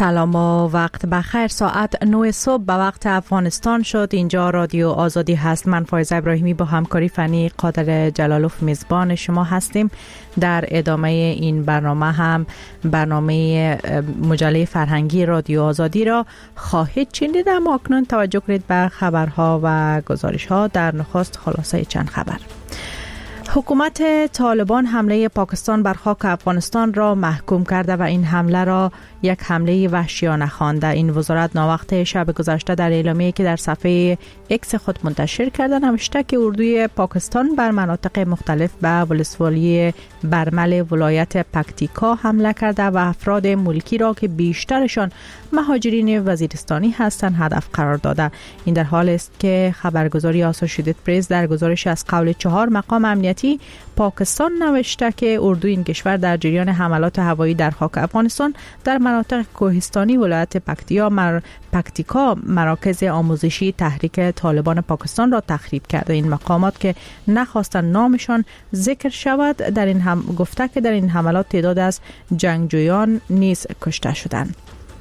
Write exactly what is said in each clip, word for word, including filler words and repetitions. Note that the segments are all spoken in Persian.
سلام و وقت بخیر. ساعت نه صبح به وقت افغانستان شد. اینجا رادیو آزادی هست. من فایزه ابراهیمی با همکاری فنی قادر جلالوف میزبان شما هستیم. در ادامه این برنامه هم برنامه مجله فرهنگی رادیو آزادی را خواهید شنید. اما اکنون توجه کنید به خبرها و گزارش‌ها. در نخست خلاصه چند خبر. حکومت طالبان حمله پاکستان بر خاک افغانستان را محکوم کرده و این حمله را یک حمله وحشیانه خوانده. این وزارت ناوقت شب گذشته در اعلامیه‌ای که در صفحه اکس خود منتشر کرده نوشته که اردوی پاکستان بر مناطق مختلف به ولسوالی برمل ولایت پکتیکا حمله کرده و افراد ملکی را که بیشترشان مهاجرین وزیرستانی هستند هدف قرار داده. این در حالی است که خبرگزاری آسوشییتد پرس در گزارش از قول چهار مقام امنیتی پاکستان نوشته که اردوی این کشور در جریان حملات هوایی در خاک افغانستان در مناطق کوهستانی ولایت پکتیا مر... پکتیکا مراکز آموزشی تحریک طالبان پاکستان را تخریب کرده. این مقامات که نخواستند نامشان ذکر شود در این هم گفته که در این حملات تعداد از جنگجویان نیز کشته شدند.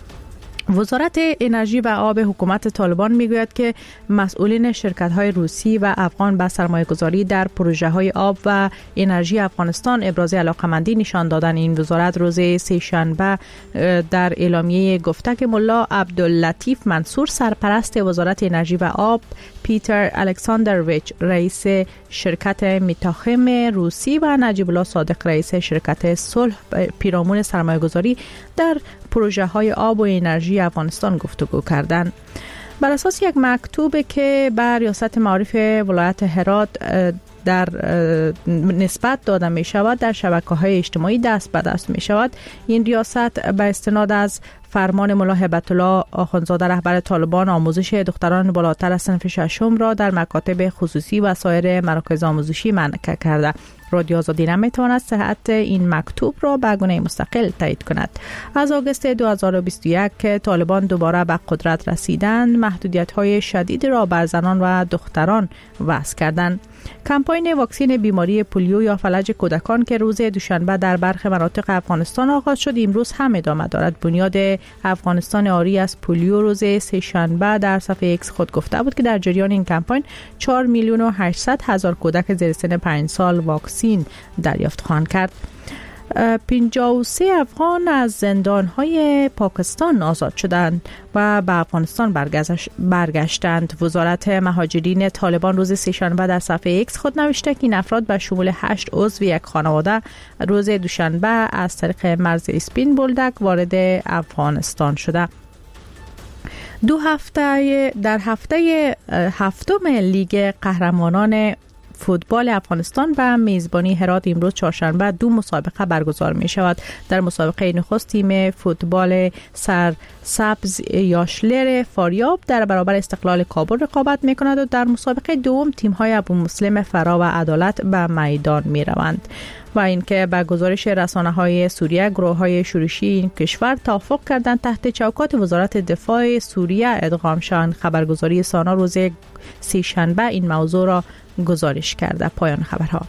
وزارت انرژی و آب حکومت طالبان میگوید که مسئولین شرکت‌های روسی و افغان به سرمایه‌گذاری در پروژه‌های آب و انرژی افغانستان ابراز علاقه‌مندی نشان دادن. این وزارت روز سه‌شنبه در اعلامیه گفته که ملا عبداللطیف منصور سرپرست وزارت انرژی و آب، پیتر الکساندرویچ رئیس شرکت میتاخم روسی و نجیب الله صادق رئیس شرکت صلح پیرامون سرمایه‌گذاری در پروژه های آب و انرژی افغانستان گفتگو کردند. بر اساس یک مکتوب که بر ریاست معارف ولایت هرات در نسبت داده می شود در شبکه‌های اجتماعی دست به دست می شود، این ریاست به استناد از فرمان ملا هیبت الله آخوندزاده رهبر طالبان آموزش دختران بالاتر از صنف ششم را در مکاتب خصوصی و سایر مراکز آموزشی منع کرده. رادیو آزادی نمیتواند صحت این مکتوب را به گونه مستقل تایید کند. از آگوست دو هزار و بیست و یک که طالبان دوباره به قدرت رسیدند، محدودیت‌های شدید را بر زنان و دختران وضع کردند. کمپاین واکسین بیماری پولیو یا فلج کودکان که روز دوشنبه در برخی مناطق افغانستان آغاز شد امروز هم ادامه دارد. بنیاد افغانستان آری از پولیو روز سه‌شنبه در صفحه ایکس خود گفته بود که در جریان این کمپاین چهار میلیون و هشتصد هزار کودک زیر سن پنج سال واکسین دریافت خواهند کرد. پنجاه و سه افغان از زندان‌های پاکستان آزاد شدند و به افغانستان برگشتند. وزارت مهاجرین طالبان روز سه‌شنبه در صفحه ایکس خود نوشته که این افراد به شمول هشت عضو یک خانواده روز دوشنبه از طریق مرز اسپین بولدک وارد افغانستان شده. دو هفته در هفته هفتم لیگ قهرمانان فوتبال افغانستان و میزبانی هرات امروز چهارشنبه دو مسابقه برگزار می شود. در مسابقه نخست تیم فوتبال سرسبز یاشلر فاریاب در برابر استقلال کابل رقابت می کند و در مسابقه دوم تیم های ابو مسلم فرا و عدالت به میدان می روند. و اینکه به گزارش رسانه های سوریه گروه های شورشی این کشور توافق کردند تحت چوکات وزارت دفاع سوریه ادغام شوند. خبرگزاری سانا روز سه‌شنبه این موضوع را گزارش کرده. پایان خبرها.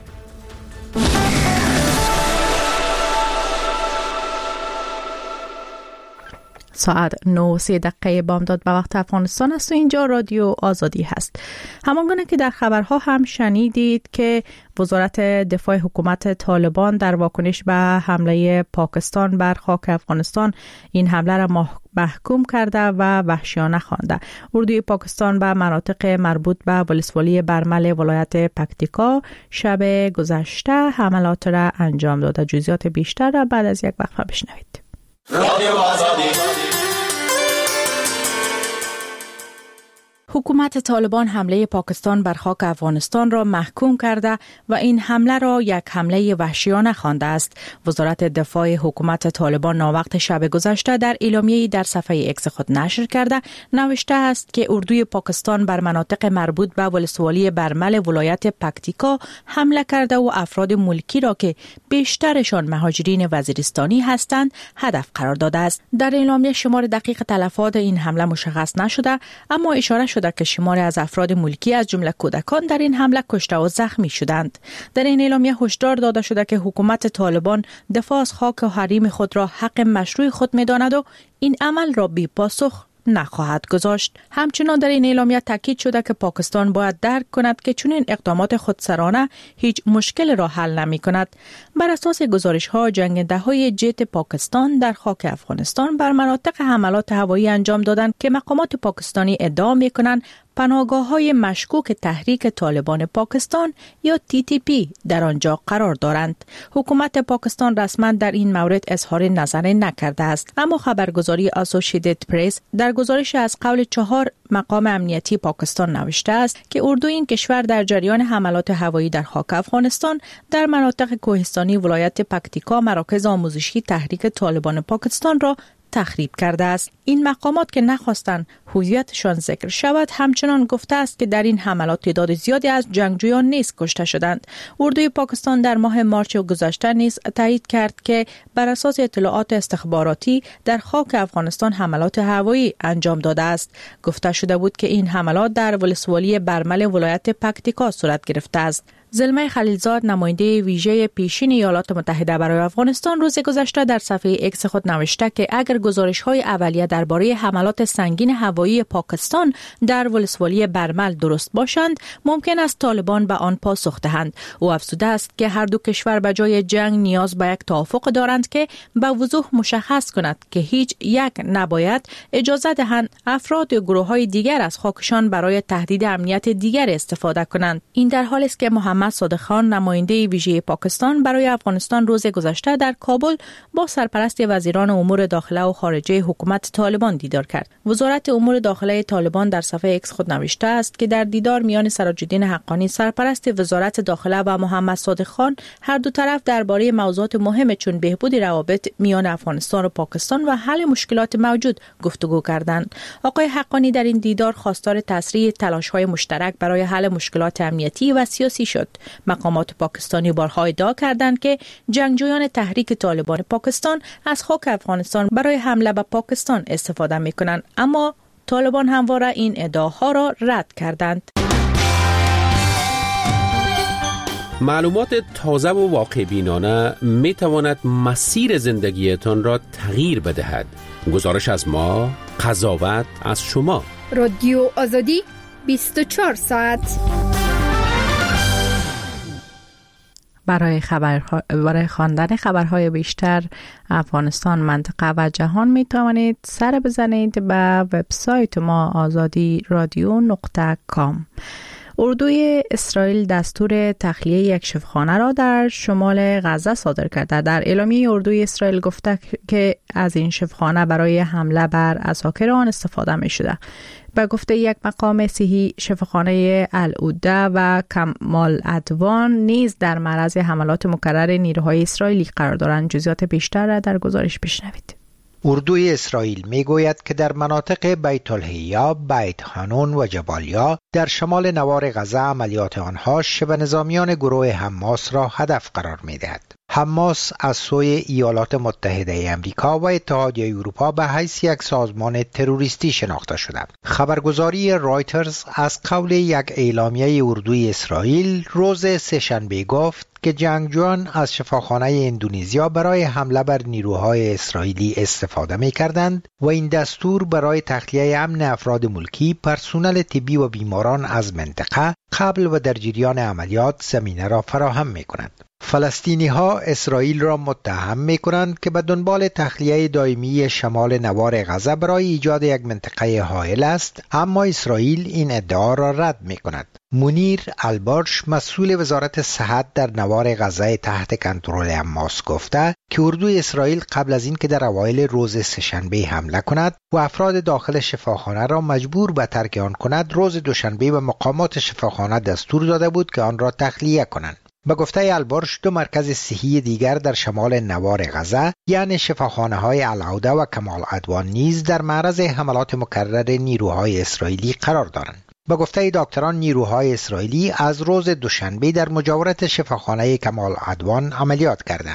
ساعت نه و سه دقیقه بامداد به وقت افغانستان است و اینجا رادیو آزادی هست. همانگونه که در خبرها هم شنیدید که وزارت دفاع حکومت طالبان در واکنش به حمله پاکستان بر خاک افغانستان این حمله را محکوم کرده و وحشیانه خوانده. اردوی پاکستان به مناطق مربوط به ولسوالی برمل ولایت پکتیکا شب گذشته حملات را انجام داده. جزئیات بیشتر را بعد از یک وقفه بشنوید. رادیو آزادی. حکومت طالبان حمله پاکستان بر خاک افغانستان را محکوم کرده و این حمله را یک حمله وحشیانه خوانده است. وزارت دفاع حکومت طالبان ناوقت شب گذشته در اعلامیه‌ای در صفحه ایکس خود نشر کرده نوشته است که اردوی پاکستان بر مناطق مربوط به ولسوالی برمل ولایت پکتیکا حمله کرده و افراد ملکی را که بیشترشان مهاجرین وزیرستانی هستند هدف قرار داده است. در اعلامیه شمار دقیق تلفات این حمله مشخص نشده، اما اشاره شده شده که شماری از افراد ملکی از جمله کودکان در این حمله کشته و زخمی شدند. در این اعلامیه هشدار داده شده که حکومت طالبان دفاع از خاک و حریم خود را حق مشروع خود می‌داند و این عمل را بی پاسخ نخواهد گذاشت. همچنان در این اعلامیه تاکید شده که پاکستان باید درک کند که چنین اقدامات خودسرانه هیچ مشکل را حل نمی کند. بر اساس گزارش ها، جنگنده های جت پاکستان در خاک افغانستان بر مناطق حملات هوایی انجام دادند که مقامات پاکستانی ادعا می کنند پناهگاه‌های مشکوک تحریک طالبان پاکستان یا تی تی پی در آنجا قرار دارند. حکومت پاکستان رسما در این مورد اظهار نظر نکرده است، اما خبرگزاری اسوسییتد پرس در گزارش از قول چهار مقام امنیتی پاکستان نوشته است که اردو این کشور در جریان حملات هوایی در خاک افغانستان در مناطق کوهستانی ولایت پکتیکا مراکز آموزشی تحریک طالبان پاکستان را تخریب کرده است. این مقامات که نخواستند هویتشان ذکر شود همچنان گفته است که در این حملات تعداد زیادی از جنگجویان نیز کشته شدند. اردوی پاکستان در ماه مارچ گذشته نیز تایید کرد که بر اساس اطلاعات استخباراتی در خاک افغانستان حملات هوایی انجام داده است. گفته شده بود که این حملات در ولسوالی برمل ولایت پکتیکا صورت گرفته است. زلمه خلیلزاد، نماینده ویژه پیشین ایالات متحده برای افغانستان، روز گذشته در صفحه اکس خود نوشته که اگر گزارش‌های اولیه درباره حملات سنگین هوایی پاکستان در ولسوالی برمل درست باشند، ممکن است طالبان به آن پاسخ دهند. او افزوده است که هر دو کشور به جای جنگ نیاز به یک توافق دارند که به وضوح مشخص کند که هیچ یک نباید اجازه دهند افراد یا گروه‌های دیگر از خاکشان برای تهدید امنیت دیگر استفاده کنند. این در حالی است که محمد صادق خان، نماینده ویژه پاکستان برای افغانستان، روز گذشته در کابل با سرپرست وزیران امور داخله و خارجه حکومت طالبان دیدار کرد. وزارت امور داخله طالبان در صفحه اکس خود نوشته است که در دیدار میان سراج‌الدین حقانی، سرپرست وزارت داخله و محمد صادق خان، هر دو طرف درباره موضوعات مهم چون بهبود روابط میان افغانستان و پاکستان و حل مشکلات موجود گفتگو کردند. آقای حقانی در این دیدار خواستار تسریع تلاش‌های مشترک برای حل مشکلات امنیتی و سیاسی شد. مقامات پاکستانی بارها ادعا کردند که جنگجویان تحریک طالبان پاکستان از خاک افغانستان برای حمله به پاکستان استفاده می‌کنند، اما طالبان همواره این ادعاها را رد کردند. معلومات تازه و واقع بینانه می تواند مسیر زندگیتان را تغییر بدهد. گزارش از ما، قضاوت از شما. رادیو آزادی بیست و چهار ساعت. برای خبر برای خواندن خبرهای بیشتر افغانستان، منطقه و جهان می توانید سر بزنید به وبسایت ما آزادی رادیو نقطه کام. اردوی اسرائیل دستور تخلیه یک شفاخانه را در شمال غزه صادر کرده. در اعلامیه اردوی اسرائیل گفته که از این شفاخانه برای حمله بر عساکر آن استفاده می شده. به گفته یک مقام صحی، شفاخانه العوده و کمال ادوان نیز در معرض حملات مکرر نیروهای اسرائیلی قرار دارند. جزئیات بیشتر را در گزارش بشنوید. اردوی اسرائیل میگوید که در مناطق بیت الحیا، بیت حنون و جبالیا در شمال نوار غزه عملیات آنها شبه نظامیان گروه حماس را هدف قرار میدهد. حماس از سوی ایالات متحده آمریکا و اتحادیه اروپا به حیث یک سازمان تروریستی شناخته شده. خبرگزاری رایترز از قول یک اعلامیه اردوی اسرائیل روز سه‌شنبه گفت که جنگجویان از شفاخانه اندونزیا برای حمله بر نیروهای اسرائیلی استفاده می کردند و این دستور برای تخلیه امن افراد ملکی، پرسنل طبی و بیماران از منطقه قبل و در جریان عملیات زمینه را فراهم می کند. فلسطینی ها اسرائیل را متهم می کنند که به دنبال تخلیه دائمی شمال نوار غزه برای ایجاد یک منطقه حائل است، اما اسرائیل این ادعا را رد می کند. منیر البارش، مسئول وزارت صحت در نوار غزه تحت کنترل حماس، گفته که اردوی اسرائیل قبل از این که در اوایل روز سه‌شنبه حمله کند و افراد داخل شفاخانه را مجبور به ترک آن کند، روز دوشنبه به مقامات شفاخانه دستور داده بود که آن را تخلیه کنند. به گفته البارش، دو مرکز صحی دیگر در شمال نوار غزه، یعنی شفاخانه های العوده و کمال ادوان، نیز در معرض حملات مکرر نیروهای اسرائیلی قرار دارند. به گفته دکتران، نیروهای اسرائیلی از روز دوشنبه در مجاورت شفاخانه کمال ادوان عملیات کردند.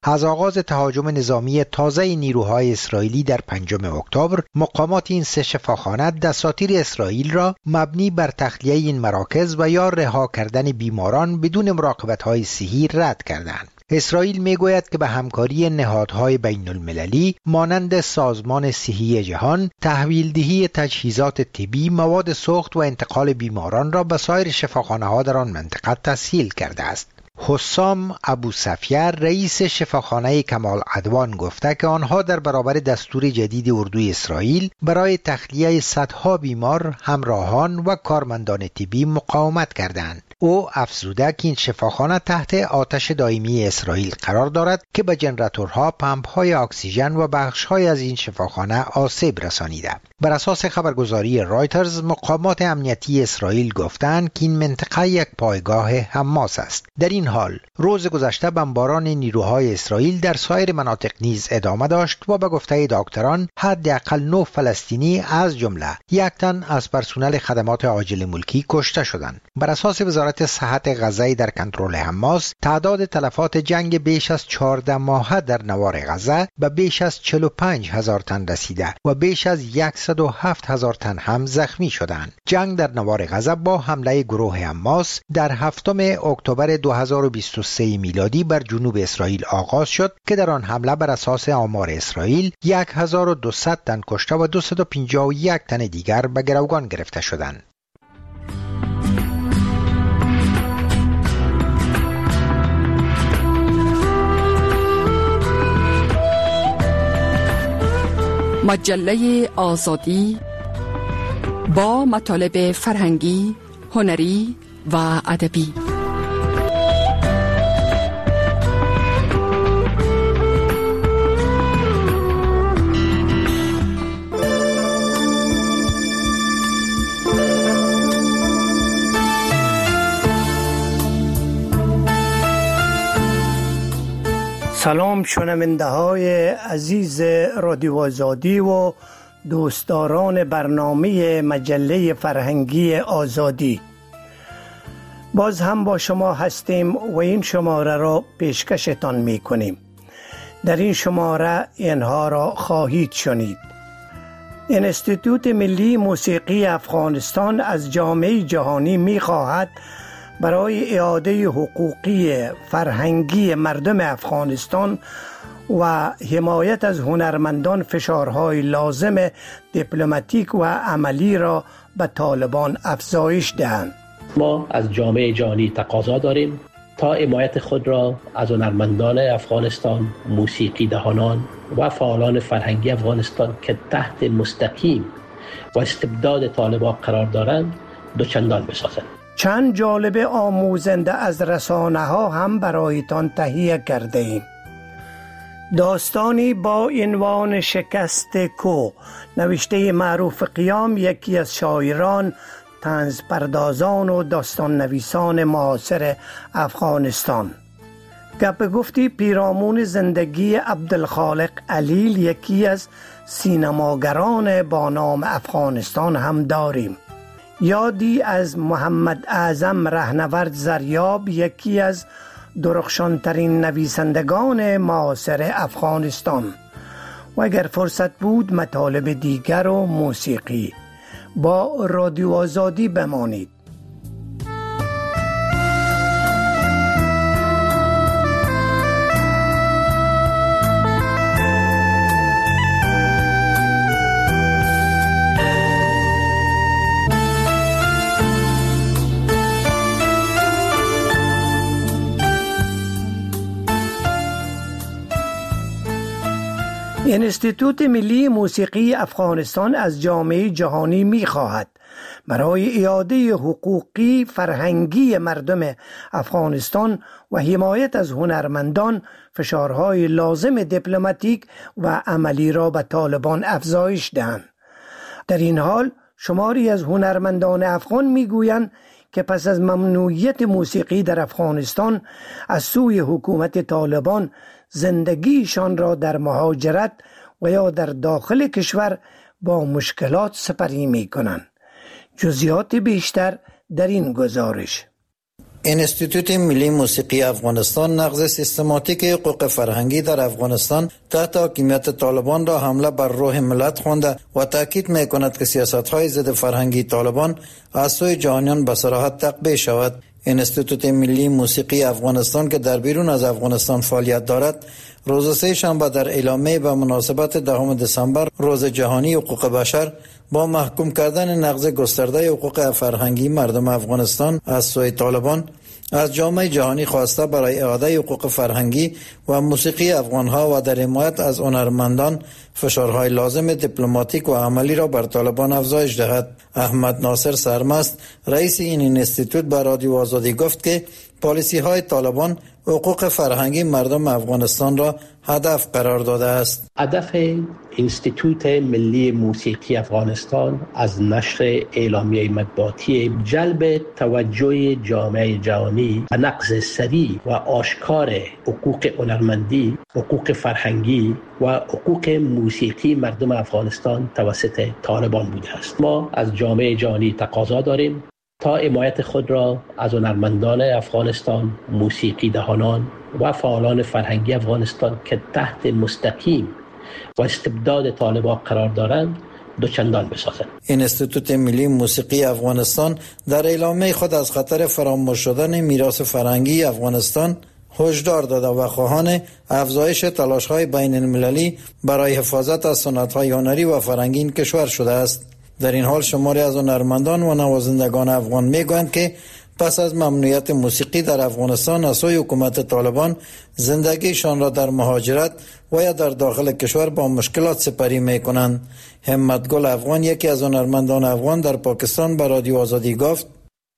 از آغاز تهاجم نظامی تازه نیروهای اسرائیلی در پنجم اکتبر، مقامات این سه شفاخانه دساتیر اسرائیل را مبنی بر تخلیه این مراکز و یا رها کردن بیماران بدون مراقبت‌های صحی رد کردند. اسرائیل میگوید که به همکاری نهادهای بین المللی مانند سازمان صحی جهان، تحویلدهی تجهیزات طبی، مواد سوخت و انتقال بیماران را به سایر شفاخانه‌ها در آن منطقه تسهیل کرده است. حسام ابو سفیر رئیس شفاخانه کمال عدوان گفته که آنها در برابر دستور جدید اردوی اسرائیل برای تخلیه صدها بیمار، همراهان و کارمندان طبی مقاومت کردند. او افزوده که این شفاخانه تحت آتش دائمی اسرائیل قرار دارد که به جنراتورها، پمپ‌های اکسیژن و بخش‌های از این شفاخانه آسیب رسانیده. بر اساس خبرگزاری رایترز، مقامات امنیتی اسرائیل گفتند که این منطقه یک پایگاه حماس است. در این حال روز گذشته بمباران نیروهای اسرائیل در سایر مناطق نیز ادامه داشت و به گفته دکتران حداقل نه فلسطینی از جمله یک تن از پرسنل خدمات عاجل ملکی کشته شدند. بر اساس وزارت صحت غزه در کنترل حماس، تعداد تلفات جنگ بیش از چهارده ماهه در نوار غزه به بیش از چهل و پنج هزار تن رسیده و بیش از صد و هفت هزار تن هم زخمی شدند. جنگ در نوار غزه با حمله گروه حماس در هفتم اکتبر دو هزار و بیست و سه میلادی بر جنوب اسرائیل آغاز شد که در آن حمله بر اساس آمار اسرائیل هزار و دویست تن کشته و دویست و پنجاه و یک تن دیگر به گروگان گرفته شدند. مجله آزادی با مطالب فرهنگی، هنری و ادبی. سلام شنونده های عزیز رادیو آزادی و دوستداران برنامه مجله فرهنگی آزادی. باز هم با شما هستیم و این شماره را پیشکشتان می کنیم. در این شماره اینها را خواهید شنید. انستیتوت ملی موسیقی افغانستان از جامعه جهانی می خواهد برای اعاده حقوقی فرهنگی مردم افغانستان و حمایت از هنرمندان فشارهای لازم دیپلماتیک و عملی را به طالبان افزایش دهند. ما از جامعه جهانی تقاضا داریم تا حمایت خود را از هنرمندان افغانستان، موسیقی دهانان و فعالان فرهنگی افغانستان که تحت مستقیم و استبداد طالبان قرار دارند دوچندان بسازند. چند جالب آموزنده از رسانه ها هم برایتان تهیه کرده ایم. داستانی با عنوان شکست کو، نوشته معروف قیام، یکی از شاعران، طنز پردازان و داستان نویسان معاصر افغانستان. گپ گفتی پیرامون زندگی عبدالخالق علیل، یکی از سینماگران با نام افغانستان هم داریم. یادی از محمد اعظم رهنورد زریاب، یکی از درخشانترین نویسندگان معاصر افغانستان. و اگر فرصت بود مطالب دیگر و موسیقی. با رادیو آزادی بمانید. انستیتوت ملی موسیقی افغانستان از جامعه جهانی می خواهد برای اعاده حقوقی فرهنگی مردم افغانستان و حمایت از هنرمندان فشارهای لازم دیپلماتیک و عملی را به طالبان افزایش دهند. در این حال شماری از هنرمندان افغان می گویند که پس از ممنوعیت موسیقی در افغانستان از سوی حکومت طالبان زندگیشان را در مهاجرت و یا در داخل کشور با مشکلات سپری می کنند. جزئیات بیشتر در این گزارش. انستیتوت ملی موسیقی افغانستان نقض سیستماتیک حقوق فرهنگی در افغانستان تحت حاکمیت طالبان را حمله بر روح ملت خوانده و تاکید می‌کند که سیاست‌های ضد فرهنگی طالبان از سوی جهانیان به صراحت تقبیه شود. انستیتوت ملی موسیقی افغانستان که در بیرون از افغانستان فعالیت دارد، روز سه شنبه در اعلامیه به مناسبت دهم دسامبر روز جهانی حقوق بشر با محکوم کردن نقض گسترده حقوق فرهنگی مردم افغانستان از سوی طالبان از جامعه جهانی خواسته برای اعاده حقوق فرهنگی و موسیقی افغانها و در حمایت از هنرمندان فشارهای لازم دیپلماتیک و عملی را بر طالبان افزایش دهد. احمد ناصر سرمست رئیس این اینستیتوت به رادیو آزادی گفت که پالیسی های طالبان حقوق فرهنگی مردم افغانستان را هدف قرار داده است. هدف اینستیتوت ملی موسیقی افغانستان از نشر اعلامیه مطبوعاتی جلب توجه جامعه جهانی به نقض سریع و آشکار حقوق هنرمندی، حقوق فرهنگی و حقوق موسیقی مردم افغانستان توسط طالبان بوده است. ما از جامعه جهانی تقاضا داریم تا حمایت خود را از هنرمندان افغانستان، موسیقی دهانان و فعالان فرهنگی افغانستان که تحت مستقیم و استبداد طالبان قرار دارند دوچندان بسازند. انستیتوت ملی موسیقی افغانستان در اعلامیه خود از خطر فراموش شدن میراث فرهنگی افغانستان هشدار داده و خواهان افزایش تلاش‌های بین المللی برای حفاظت از سنت‌های هنری و فرهنگی این کشور شده است. در این حال شماری از هنرمندان و نوازندگان افغان میگویند که پس از ممنوعیت موسیقی در افغانستان از سوی حکومت طالبان زندگیشان را در مهاجرت و یا در داخل کشور با مشکلات سپری میکنند. همت گل افغان یکی از هنرمندان افغان در پاکستان به رادیو آزادی گفت: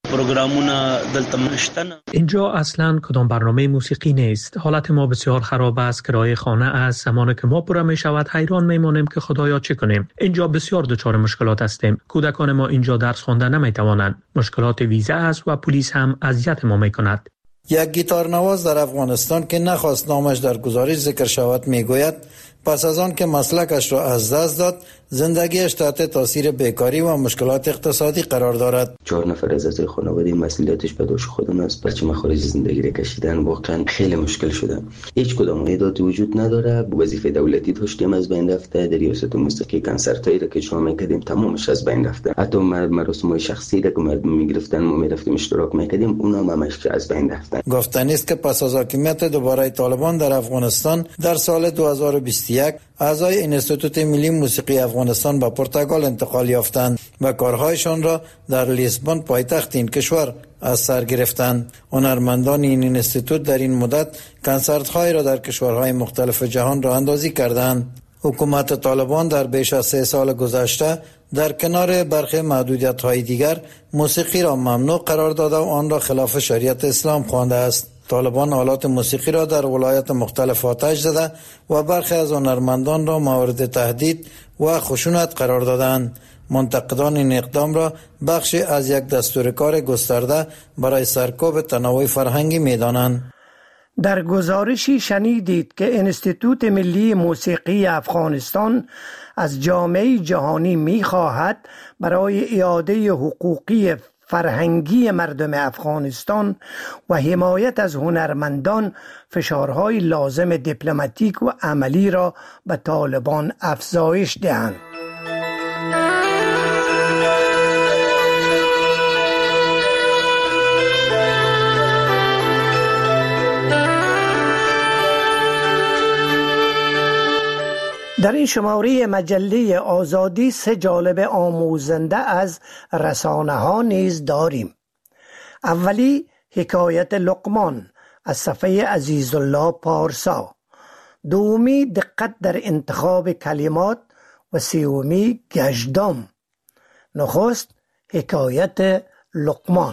اینجا اصلا کدام برنامه موسیقی نیست. حالت ما بسیار خراب است. کرایه خانه از زمانی که ما پوره می شود حیران میمانیم که خدایا چه کنیم. اینجا بسیار دچار مشکلات هستیم. کودکان ما اینجا درس خواندن نمی توانند. مشکلات ویزا است و پلیس هم اذیت ما می کند. یک گیتار نواز در افغانستان که نخواست نامش در گزارش ذکر شود میگوید پس از آن که مسلکش را از دست داد زندگیش تحت تاثیر بیکاری و مشکلات اقتصادی قرار دارد. چهار نفر از اعضای خانواده مسئولیتش به دوش خودم است. بچه مخارج زندگی را کشیدن واقعا خیلی مشکل شده. هیچ کدام ایداتی وجود نداره. وظیفه دولتی داشتیم از بین رفته. در ریاست موسیقی کنسرتایی را که شما میکردیم تمامش از بین رفته. حتی مراسم‌های شخصی را که مردم میگرفتن ما میرفتیم اشتراک میکردیم اونا هم همش از بین رفتن. گفتنی است که پس از حاکمیت دوباره طالبان در افغانستان در سال دو هزار و بیست و یک اعضای انستیتوت ملی موسیقی افغانستان به پرتغال انتقال یافتند و کارهایشان را در لیسبون پایتخت این کشور از سر گرفتند. هنرمندان این انستیتوت در این مدت کنسرت‌های را در کشورهای مختلف جهان راه اندازی کردند. حکومت طالبان در بیش از سه سال گذشته در کنار برخی محدودیت‌های دیگر موسیقی را ممنوع قرار داده و آن را خلاف شریعت اسلام خوانده است. طالبان آلات موسیقی را در ولایات مختلف آتش زده و برخی از هنرمندان را مورد تهدید و خشونت قرار دادند. منتقدان این اقدام را بخشی از یک دستور کار گسترده برای سرکوب تنوع فرهنگی می‌دانند. در گزارشی شنیدید که انستیتوت ملی موسیقی افغانستان از جامعه جهانی می‌خواهد برای اعاده حقوقی فرهنگی مردم افغانستان و حمایت از هنرمندان فشارهای لازم دیپلماتیک و عملی را به طالبان افزایش دهند. در این شماره مجله آزادی سه جانب آموزنده از رسانه ها نیز داریم. اولی حکایت لقمان از صفحه عزیزالله پارسا، دومی دقت در انتخاب کلمات و سومی گشتم. نخست حکایت لقمان.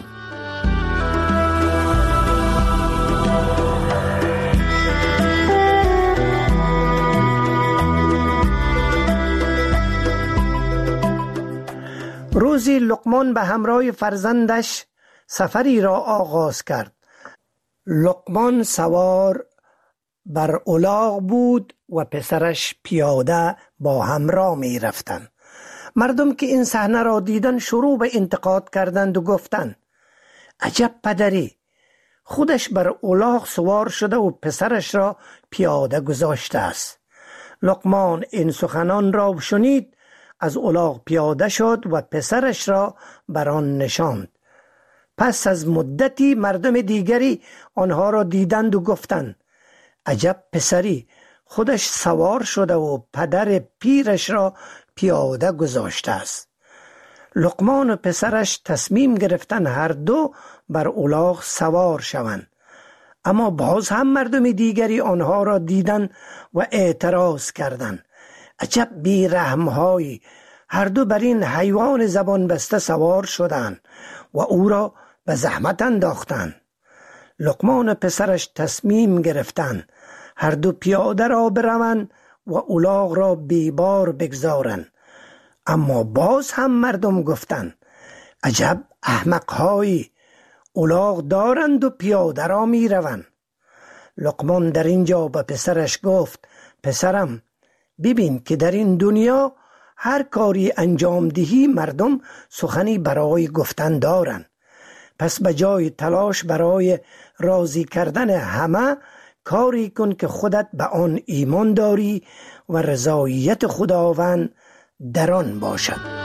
روزی لقمان به همراه فرزندش سفری را آغاز کرد. لقمان سوار بر الاغ بود و پسرش پیاده با هم راه می رفتند. مردم که این صحنه را دیدن شروع به انتقاد کردند و گفتند: عجب پدری، خودش بر الاغ سوار شده و پسرش را پیاده گذاشته است. لقمان این سخنان را شنید، از الاغ پیاده شد و پسرش را بر آن نشاند. پس از مدتی مردم دیگری آنها را دیدند و گفتند عجب پسری، خودش سوار شده و پدر پیرش را پیاده گذاشته است. لقمان و پسرش تصمیم گرفتند هر دو بر الاغ سوار شوند، اما باز هم مردم دیگری آنها را دیدند و اعتراض کردند عجب بی رحم‌هایی، هر دو بر این حیوان زبان بسته سوار شدند و او را به زحمت انداختند. لقمان و پسرش تصمیم گرفتند هر دو پیاده را بروند و الاغ را بیبار بگذارند، اما باز هم مردم گفتند عجب احمق‌هایی، الاغ دارند و پیاده را می روند. لقمان در اینجا به پسرش گفت پسرم، ببین که در این دنیا هر کاری انجام دهی مردم سخنی برای گفتن دارند، پس به جای تلاش برای راضی کردن همه کاری کن که خودت به آن ایمان داری و رضایت خداوند در آن باشد.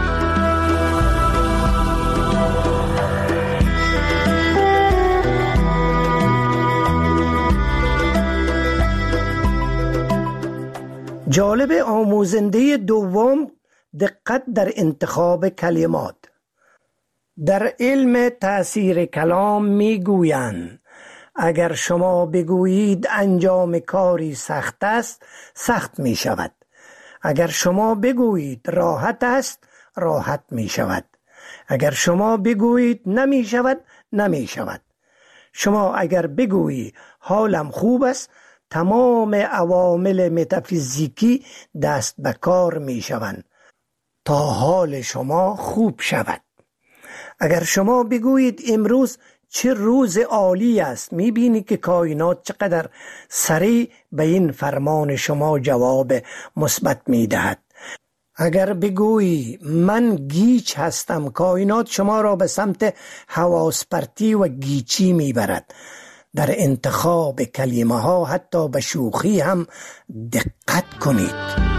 جالب آموزنده دوم، دقت در انتخاب کلمات. در علم تأثیر کلام می گویند اگر شما بگویید انجام کاری سخت است، سخت می شود. اگر شما بگویید راحت است، راحت می شود. اگر شما بگویید نمی شود، نمی شود. شما اگر بگویی حالم خوب است، تمام عوامل متافیزیکی دست به کار می شوند تا حال شما خوب شود. اگر شما بگویید امروز چه روز عالی است، می بینی که کائنات چقدر سریع به این فرمان شما جواب مثبت می دهد. اگر بگویی من گیج هستم، کائنات شما را به سمت حواس پرتی و گیچی می برد. در انتخاب کلمه ها حتی به شوخی هم دقت کنید.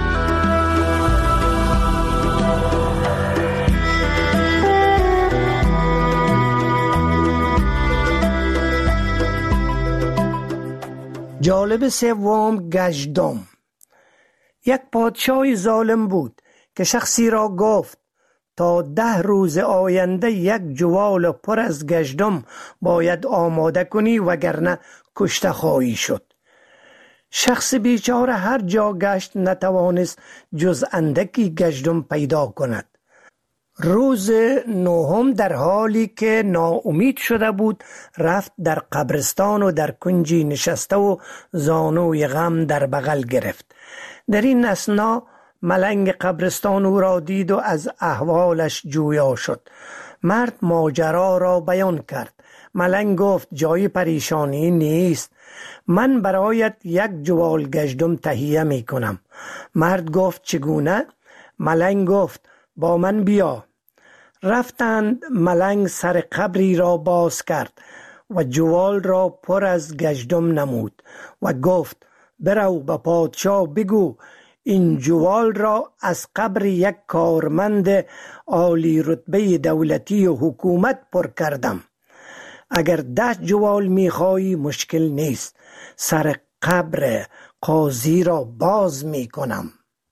جالب سوم، گژدم. یک پادشاه ظالم بود که شخصی را گفت تا ده روز آینده یک جوال پر از گژدم باید آماده کنی وگرنه کشته خواهی شد. شخص بیچاره هر جا گشت نتوانست جز اندکی گژدم پیدا کند. روز نهم در حالی که ناامید شده بود رفت در قبرستان و در کنجی نشسته و زانوی غم در بغل گرفت. در این اثنا ملنگ قبرستان او را دید و از احوالش جویا شد. مرد ماجرا را بیان کرد. ملنگ گفت جای پریشانی نیست، من برایت یک جوال گژدم تهیه می کنم. مرد گفت چگونه؟ ملنگ گفت با من بیا. رفتند. ملنگ سر قبری را باز کرد و جوال را پر از گژدم نمود و گفت برو به پادشاه بگو این جوال را از قبر یک کارمند عالی رتبه دولتی و حکومت پر کردم. اگر ده جوال میخوایی مشکل نیست، سر قبر قاضی را باز میکنم.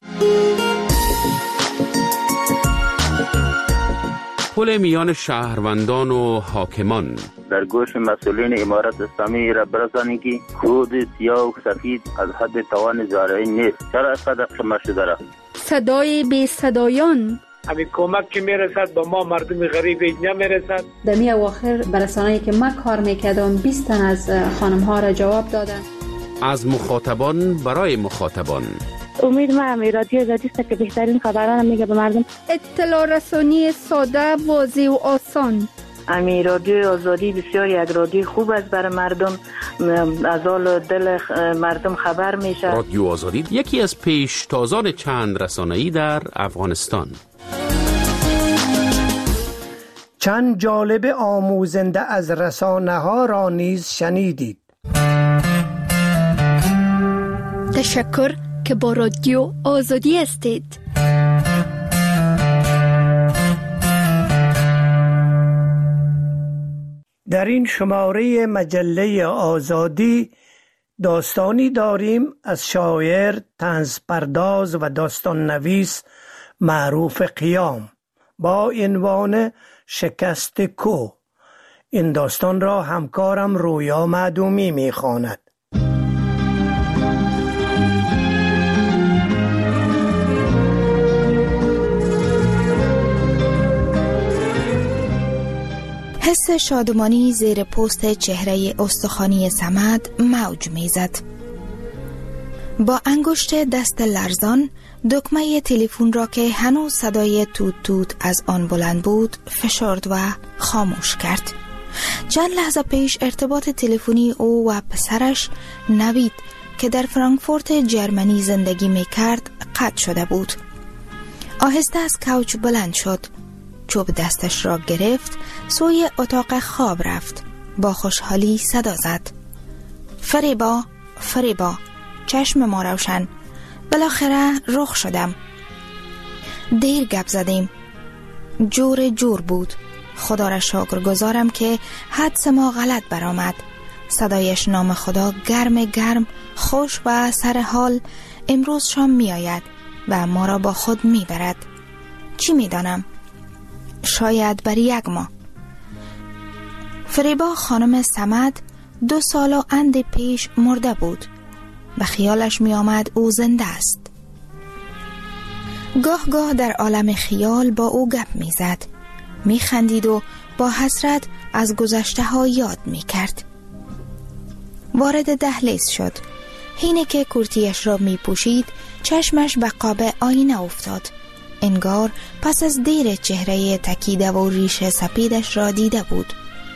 پل میان شهروندان و حاکمان. در گوش مسئولین امارت اسلامی را برسانید که خود سیاه و سفید از حد توان زارعی نیست. چرا اینقدر قمه شده را؟ صدای بی صدایان. همین کمک که میرسد با ما مردم غریب نمیرسد. در می اواخر برسانه‌ای که من کار میکردم بیست تن از خانم ها را جواب دادن. از مخاطبان برای مخاطبان. امید من رادیو آزادی است که بهترین خبران میگه به مردم. اطلاع رسانی ساده، واضح و آسان. امی رادیو آزادی بسیار یک رادیو خوب است برای مردم، از حال دل مردم خبر میشه. رادیو آزادی یکی از پیشتازان چند رسانه‌ای در افغانستان. چند جالب آموزنده از رسانه ها را نیز شنیدید. تشکر که با رادیو آزادی هستید. در این شماره مجله آزادی داستانی داریم از شاعر، طنزپرداز و داستان نویس معروف قیام با عنوان شکست کو. این داستان را همکارم رویا معدومی می‌خواند. حس شادمانی زیر پوست چهره استخوانی صمد موج میزد. با انگشت دست لرزان دکمه تلفن را که هنوز صدای توت توت از آن بلند بود فشرد و خاموش کرد. چند لحظه پیش ارتباط تلفنی او و پسرش نوید که در فرانکفورت جرمنی زندگی میکرد قطع شده بود. آهسته از کوچ بلند شد، چوب دستش را گرفت، سوی اتاق خواب رفت. با خوشحالی صدا زد: فریبا، فریبا، چشم ما روشن، بالاخره رخ شدم. دیر گپ زدیم، جور جور بود. خدا را شکر گزارم که حدس ما غلط برآمد. صدایش نام خدا گرم گرم، خوش و سر حال. امروز شام می آید و ما را با خود می برد. چی می دانم؟ شاید بر یک ماه. فریبا خانم صمد دو سال و اند پیش مرده بود. به خیالش می آمد او زنده است. گاه گاه در عالم خیال با او گپ می زد، می خندید و با حسرت از گذشته ها یاد می کرد. وارد دهلیز شد. حین که کرتیش را می پوشید چشمش به قاب آینه افتاد. انگار پس از دیر چهره تکیده و ریش سپیدش را دیده بود.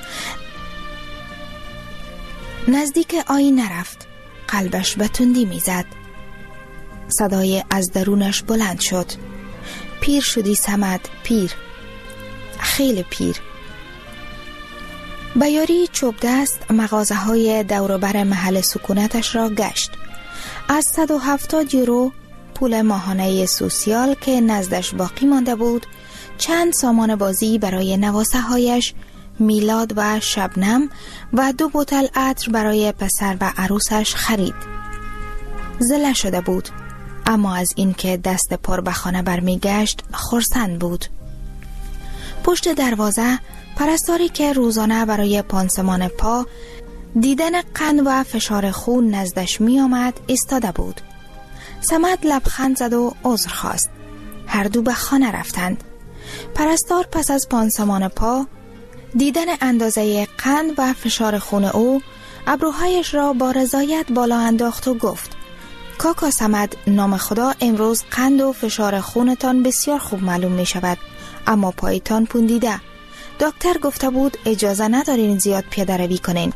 نزدیک آینه رفت. قلبش به تندی می زد. صدای از درونش بلند شد: پیر شدی صمد، پیر، خیلی پیر. به یاری چوب دست مغازه های دوروبر محل سکونتش را گشت. از صد و هفتاد یورو پول ماهانه سوسیال که نزدش باقی مانده بود، چند سامان بازی برای نواسه هایش، میلاد و شبنم و دو بوتل عطر برای پسر و عروسش خرید. زله شده بود، اما از اینکه دست پر به خانه برمیگشت خرسند بود. پشت دروازه پرستاری که روزانه برای پانسمان پا، دیدن قند و فشار خون نزدش می آمد ایستاده بود. صمد لبخند زد و عذر خواست. هر دو به خانه رفتند. پرستار پس از پانسمان پا، دیدن اندازه قند و فشار خون او، ابروهایش را با رضایت بالا انداخت و گفت: کاکا صمد، نام خدا امروز قند و فشار خونتان بسیار خوب معلوم می شود، اما پایتان پوندیده. دکتر گفته بود اجازه ندارین زیاد پیاده روی کنین.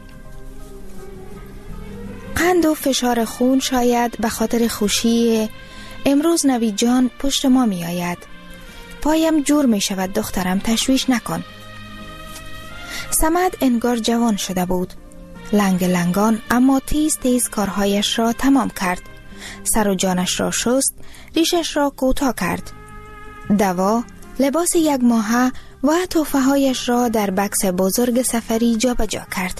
قند و فشار خون شاید به خاطر خوشی امروز نوید جان پشت ما می آید. پایم جور می شود دخترم، تشویش نکن. صمد انگار جوان شده بود، لنگ لنگان، اما تیز تیز کارهایش را تمام کرد. سر و جانش را شست، ریشش را کوتاه کرد. دوا، لباس یک ماهه و تحفه هایش را در بکس بزرگ سفری جا به جا کرد.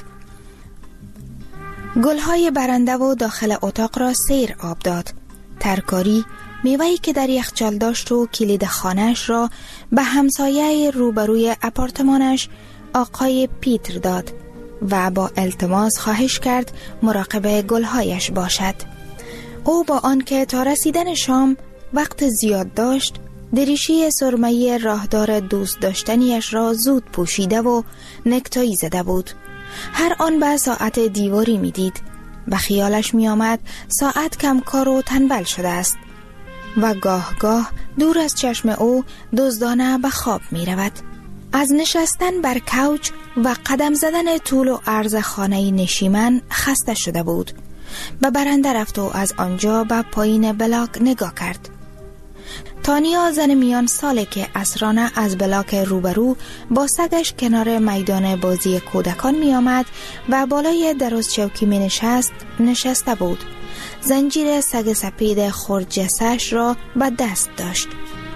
گلهای برنده و داخل اتاق را سیر آب داد. ترکاری، میوهی که در یخچال داشت و کلید خانه‌اش را به همسایه روبروی آپارتمانش آقای پیتر داد و با التماس خواهش کرد مراقب گلهایش باشد. او با آنکه تا رسیدن شام وقت زیاد داشت، دریشی سرمه‌ای راهدار دوست داشتنیش را زود پوشیده و نکتایی زده بود. هر آن به ساعت دیواری می دید. به خیالش می آمد ساعت کمکار و تنبل شده است و گاه گاه دور از چشم او دزدانه به خواب می رود. از نشستن بر کوچ و قدم زدن طول و عرض خانه نشیمن خسته شده بود. به برنده رفت و از آنجا به پایین بلاک نگاه کرد. تانیا زن میان ساله که عصرانه از بلاک روبرو با سگش کنار میدان بازی کودکان می آمد و بالای دراز چوکی می نشست نشسته بود. زنجیر سگ سپید خرجسش را به دست داشت.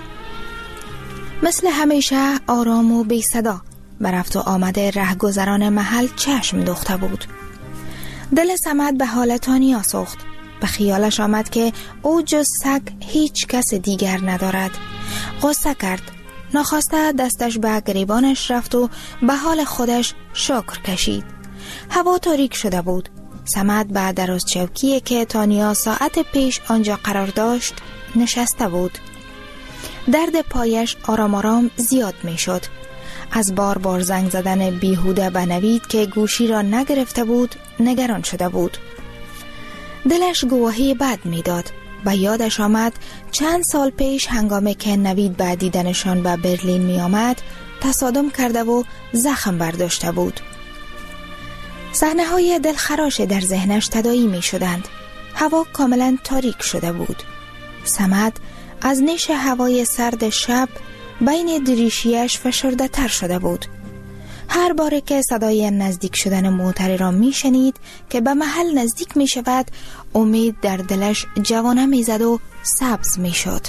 مثل همیشه آرام و بی صدا به رفت و آمد رهگذران محل چشم دوخته بود. دل صمد به حال تانیا سوخت. به خیالش آمد که او جز سگ هیچ کس دیگر ندارد. غصه کرد. ناخواسته دستش به گریبانش رفت و به حال خودش شکر کشید. هوا تاریک شده بود. صمد به دراز چوکی که تانیا ساعت پیش آنجا قرار داشت نشسته بود. درد پایش آرام آرام زیاد می شد. از بار بار زنگ زدن بیهوده به نوید که گوشی را نگرفته بود نگران شده بود. دلش گواهی بد می داد. به یادش آمد چند سال پیش هنگامی که نوید به دیدنشان به برلین می آمد تصادم کرده و زخم برداشته بود. صحنه های دلخراش در ذهنش تداعی می شدند. هوا کاملا تاریک شده بود. صمد از نیش هوای سرد شب بین دریشیش فشرده تر شده بود. هر باره که صدای نزدیک شدن موتر را می شنید که به محل نزدیک می شود امید در دلش جوانه می زد و سبز می شد.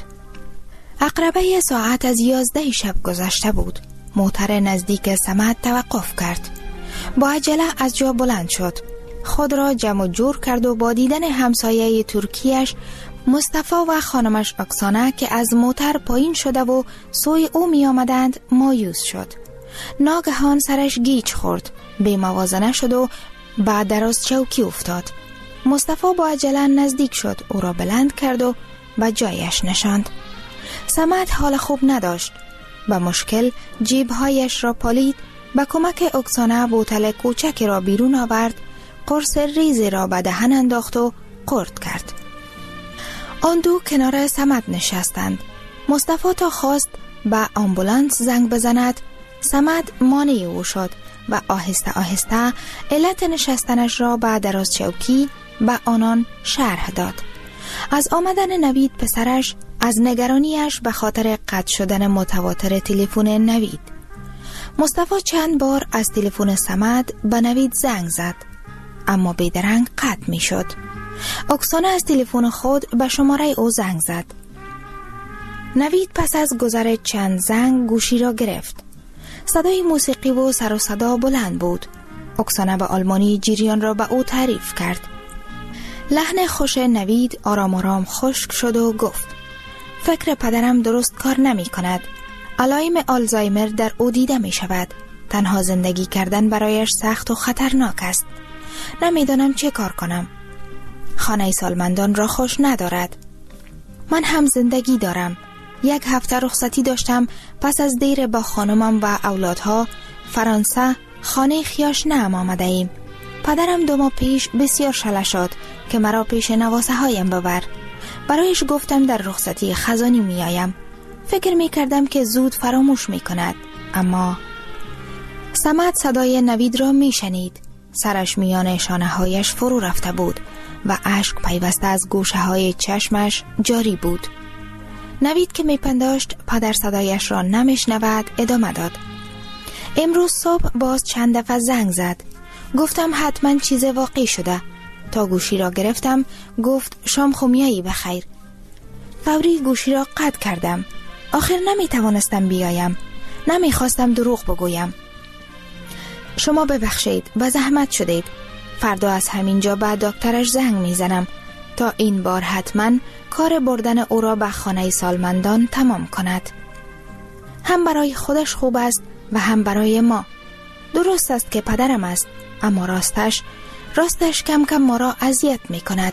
عقربه ساعت از یازده شب گذشته بود. موتر نزدیک صمد توقف کرد. با عجله از جا بلند شد. خود را جمع جور کرد و با دیدن همسایه ترکیش مصطفی و خانمش اکسانه که از موتر پایین شده و سوی او می آمدند مایوس شد. ناگهان سرش گیج خورد. بی موازنه شد و بعد دراز چوکی افتاد. مصطفی با عجله نزدیک شد. او را بلند کرد و به جایش نشاند. صمد حال خوب نداشت. با مشکل جیبهایش را پالید. با کمک اکسانه بوتل کوچکی را بیرون آورد. قرص ریزی را به دهن انداخت و قورت کرد. آن دو کنار صمد نشستند. مصطفی تا خواست به آمبولانس زنگ بزند صمد مانع او شد و آهسته آهسته علت نشستنش را به دراز چوکی به آنان شرح داد. از آمدن نوید پسرش، از نگرانیش به خاطر قطع شدن متواتر تلفن نوید. مصطفی چند بار از تلفن صمد به نوید زنگ زد اما بیدرنگ قطع می شد. اکسانه از تلفن خود به شماره او زنگ زد. نوید پس از گذر چند زنگ گوشی را گرفت. صدای موسیقی و سر و صدا بلند بود. اکسانه به آلمانی جریان را به او تعریف کرد. لحن خوش نوید آرام آرام خشک شد و گفت فکر پدرم درست کار نمی کند. علائم آلزایمر در او دیده می شود. تنها زندگی کردن برایش سخت و خطرناک است. نمیدانم چه کار کنم. خانه سالمندان را خوش ندارد. من هم زندگی دارم. یک هفته رخصتی داشتم. پس از دیر با خانمم و اولادها فرانسه خانه خیاش نام آمده ایم. پدرم دو ماه پیش بسیار شله شد که مرا پیش نواسه هایم ببر. برایش گفتم در رخصتی خزانی می آیم. فکر می کردم که زود فراموش می کند. اما صمد صدای نوید را می شنید. سرش میان شانه هایش فرو رفته بود و اشک پیوسته از گوشه های چشمش جاری بود. نوید که می پنداشت پدر صدایش را نمیشنود ادامه داد. امروز صبح باز چند دفعه زنگ زد. گفتم حتما چیز واقعی شده. تا گوشی را گرفتم گفت شام خومیایی بخیر. فوری گوشی را قطع کردم. آخر نمی توانستم بیایم. نمی خواستم دروغ بگویم. شما ببخشید و زحمت شدید. فردا از همینجا به دکترش زنگ میزنم تا این بار حتما کار بردن او را به خانه سالمندان تمام کند. هم برای خودش خوب است و هم برای ما. درست است که پدرم است اما راستش راستش کم کم ما را اذیت می کند.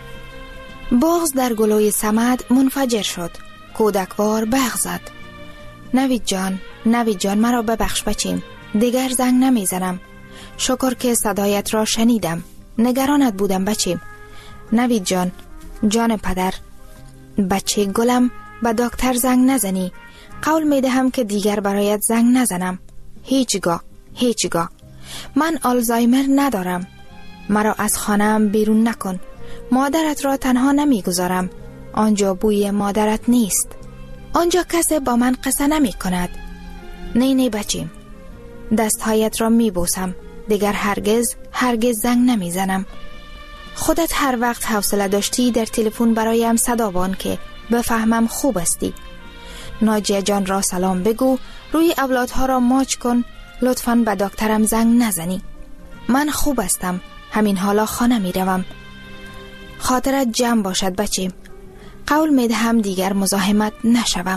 بغض در گلوی صمد منفجر شد. کودکوار بغض زد. نوید جان، نوید جان مرا ببخش بچیم. دیگر زنگ نمی زنم. شکر که صدایت را شنیدم. نگرانت بودم بچیم. نوید جان، جان پدر. بچه گلم به دکتر زنگ نزنی. قول می دهم که دیگر برایت زنگ نزنم. هیچگاه، هیچگاه. من آلزایمر ندارم. مرا از خانه‌ام بیرون نکن. مادرت را تنها نمی گذارم. آنجا بوی مادرت نیست. آنجا کسی با من قصه نمی کند. نه نه بچیم، دستهایت را می بوسم، دیگر هرگز هرگز زنگ نمی زنم. خودت هر وقت حوصله داشتی در تلفن برایم صدا بان که بفهمم خوب استی. ناجیه جان را سلام بگو، روی اولادها را ماچ کن، لطفاً به دکترم زنگ نزنی. من خوب هستم، همین حالا خانه می روم. خاطرت جمع باشد بچیم. قول می دهم دیگر مزاحمت نشوم.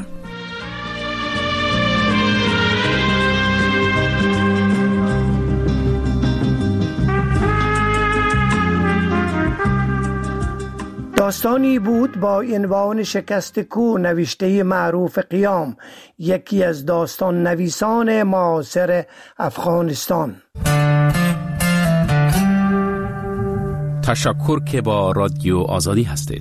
داستانی بود با عنوان شکست کو نوشته معروف قیام، یکی از داستان نویسان معاصر افغانستان. تشکر که با رادیو آزادی هستید.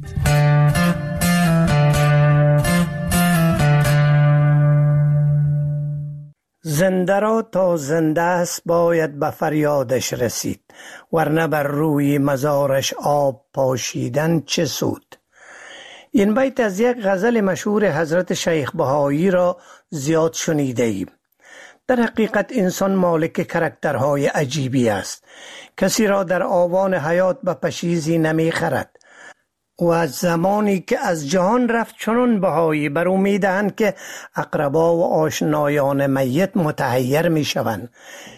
زنده را تا زنده است باید به فریادش رسید، ورنه بر روی مزارش آب پاشیدن چه سود. این بیت از یک غزل مشهور حضرت شیخ بهایی را زیاد شنیده ایم. در حقیقت انسان مالک کرکترهای عجیبی است. کسی را در آوان حیات به پشیزی نمی خرد و از زمانی که از جهان رفت چنان بهایی بر او می دهند که اقربا و آشنایان میت متحیر می شوند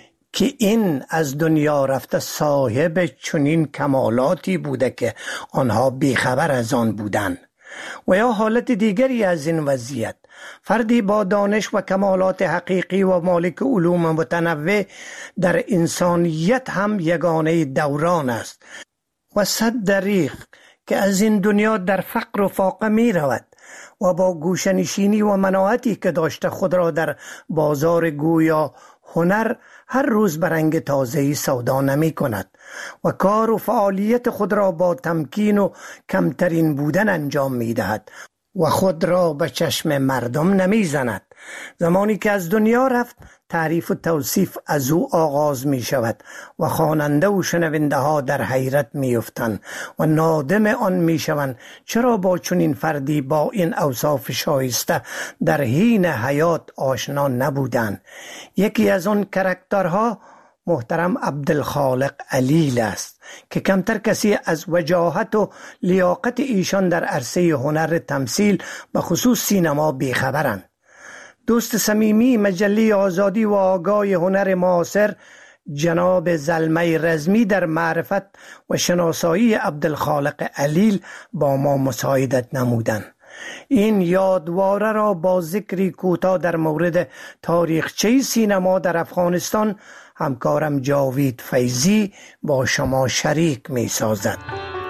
که این از دنیا رفته صاحب چنین کمالاتی بوده که آنها بیخبر از آن بودند. و یا حالت دیگری از این وضعیت، فردی با دانش و کمالات حقیقی و مالک علوم متنوع در انسانیت هم یگانه دوران است و صد دریغ که از این دنیا در فقر و فاقه می رود و با گوشنشینی و مناعتی که داشته خود را در بازار گویا هنر هر روز برنگ تازه‌ای سودا نمی کند و کار و فعالیت خود را با تمکین و کمترین بودن انجام می دهد و خود را به چشم مردم نمی زند. زمانی که از دنیا رفت تعریف و توصیف از او آغاز می شود و خواننده و شنونده ها در حیرت می افتند و نادم آن می شوند چرا با چنین فردی با این اوصاف شایسته در حین حیات آشنا نبودند. یکی از آن کرکترها محترم عبدالخالق علیل است که کمتر کسی از وجاهت و لیاقت ایشان در عرصه هنر تمثیل به خصوص سینما بیخبرند. دوست صمیمی مجله آزادی و آگاه هنر معاصر جناب زلمه رزمی در معرفت و شناسایی عبدالخالق علیل با ما مساعدت نمودند. این یادواره را با ذکری کوتاه در مورد تاریخچه سینما در افغانستان همکارم جاوید فیضی با شما شریک می سازد.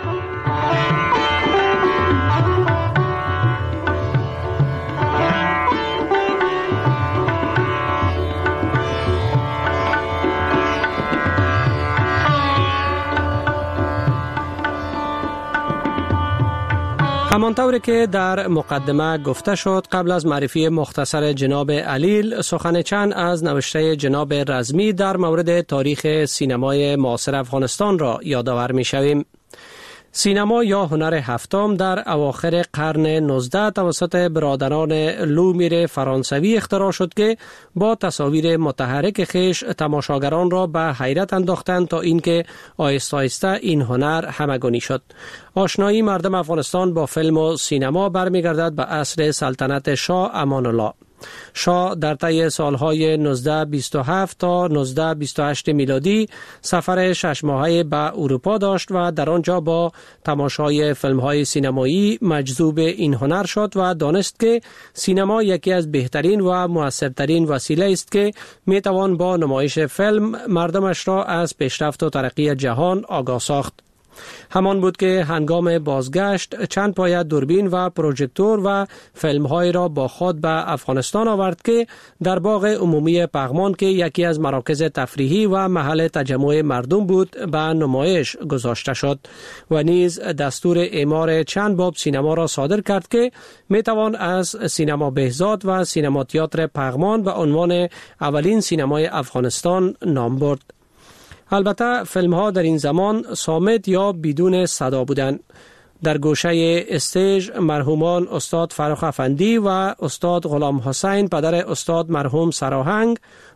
همانطوری که در مقدمه گفته شد، قبل از معرفی مختصر جناب علیل سخن چند از نوشته جناب رزمی در مورد تاریخ سینمای معاصر افغانستان را یادآور می شویم. سینما یا هنر هفتم در اواخر قرن نوزدهم توسط برادران لومیر فرانسوی اختراع شد که با تصاویر متحرک خیش تماشاگران را به حیرت انداختند تا اینکه آهسته آهسته این هنر همگانی شد. آشنایی مردم افغانستان با فیلم و سینما برمیگردد به عصر سلطنت شاه امان الله. شاه در طی سالهای نوزده بیست و هفت تا نوزده بیست و هشت میلادی سفر شش ماهه به اروپا داشت و در آنجا با تماشای فیلم‌های سینمایی مجذوب این هنر شد و دانست که سینما یکی از بهترین و مؤثرترین وسیله است که میتوان با نمایش فیلم مردمش را از پیشرفت و ترقی جهان آگاه ساخت. همان بود که هنگام بازگشت چند پایه دوربین و پروژکتور و فیلم‌های را با خود به افغانستان آورد که در باغ عمومی پغمان که یکی از مراکز تفریحی و محل تجمع مردم بود به نمایش گذاشته شد و نیز دستور اعمار چند باب سینما را صادر کرد که میتوان از سینما بهزاد و سینما تئاتر پغمان به عنوان اولین سینمای افغانستان نام برد. البته فیلم ها در این زمان صامت یا بدون صدا بودند. در گوشه استیج مرحومان استاد فرخ افندی و استاد غلام حسین پدر استاد مرحوم سراهنگ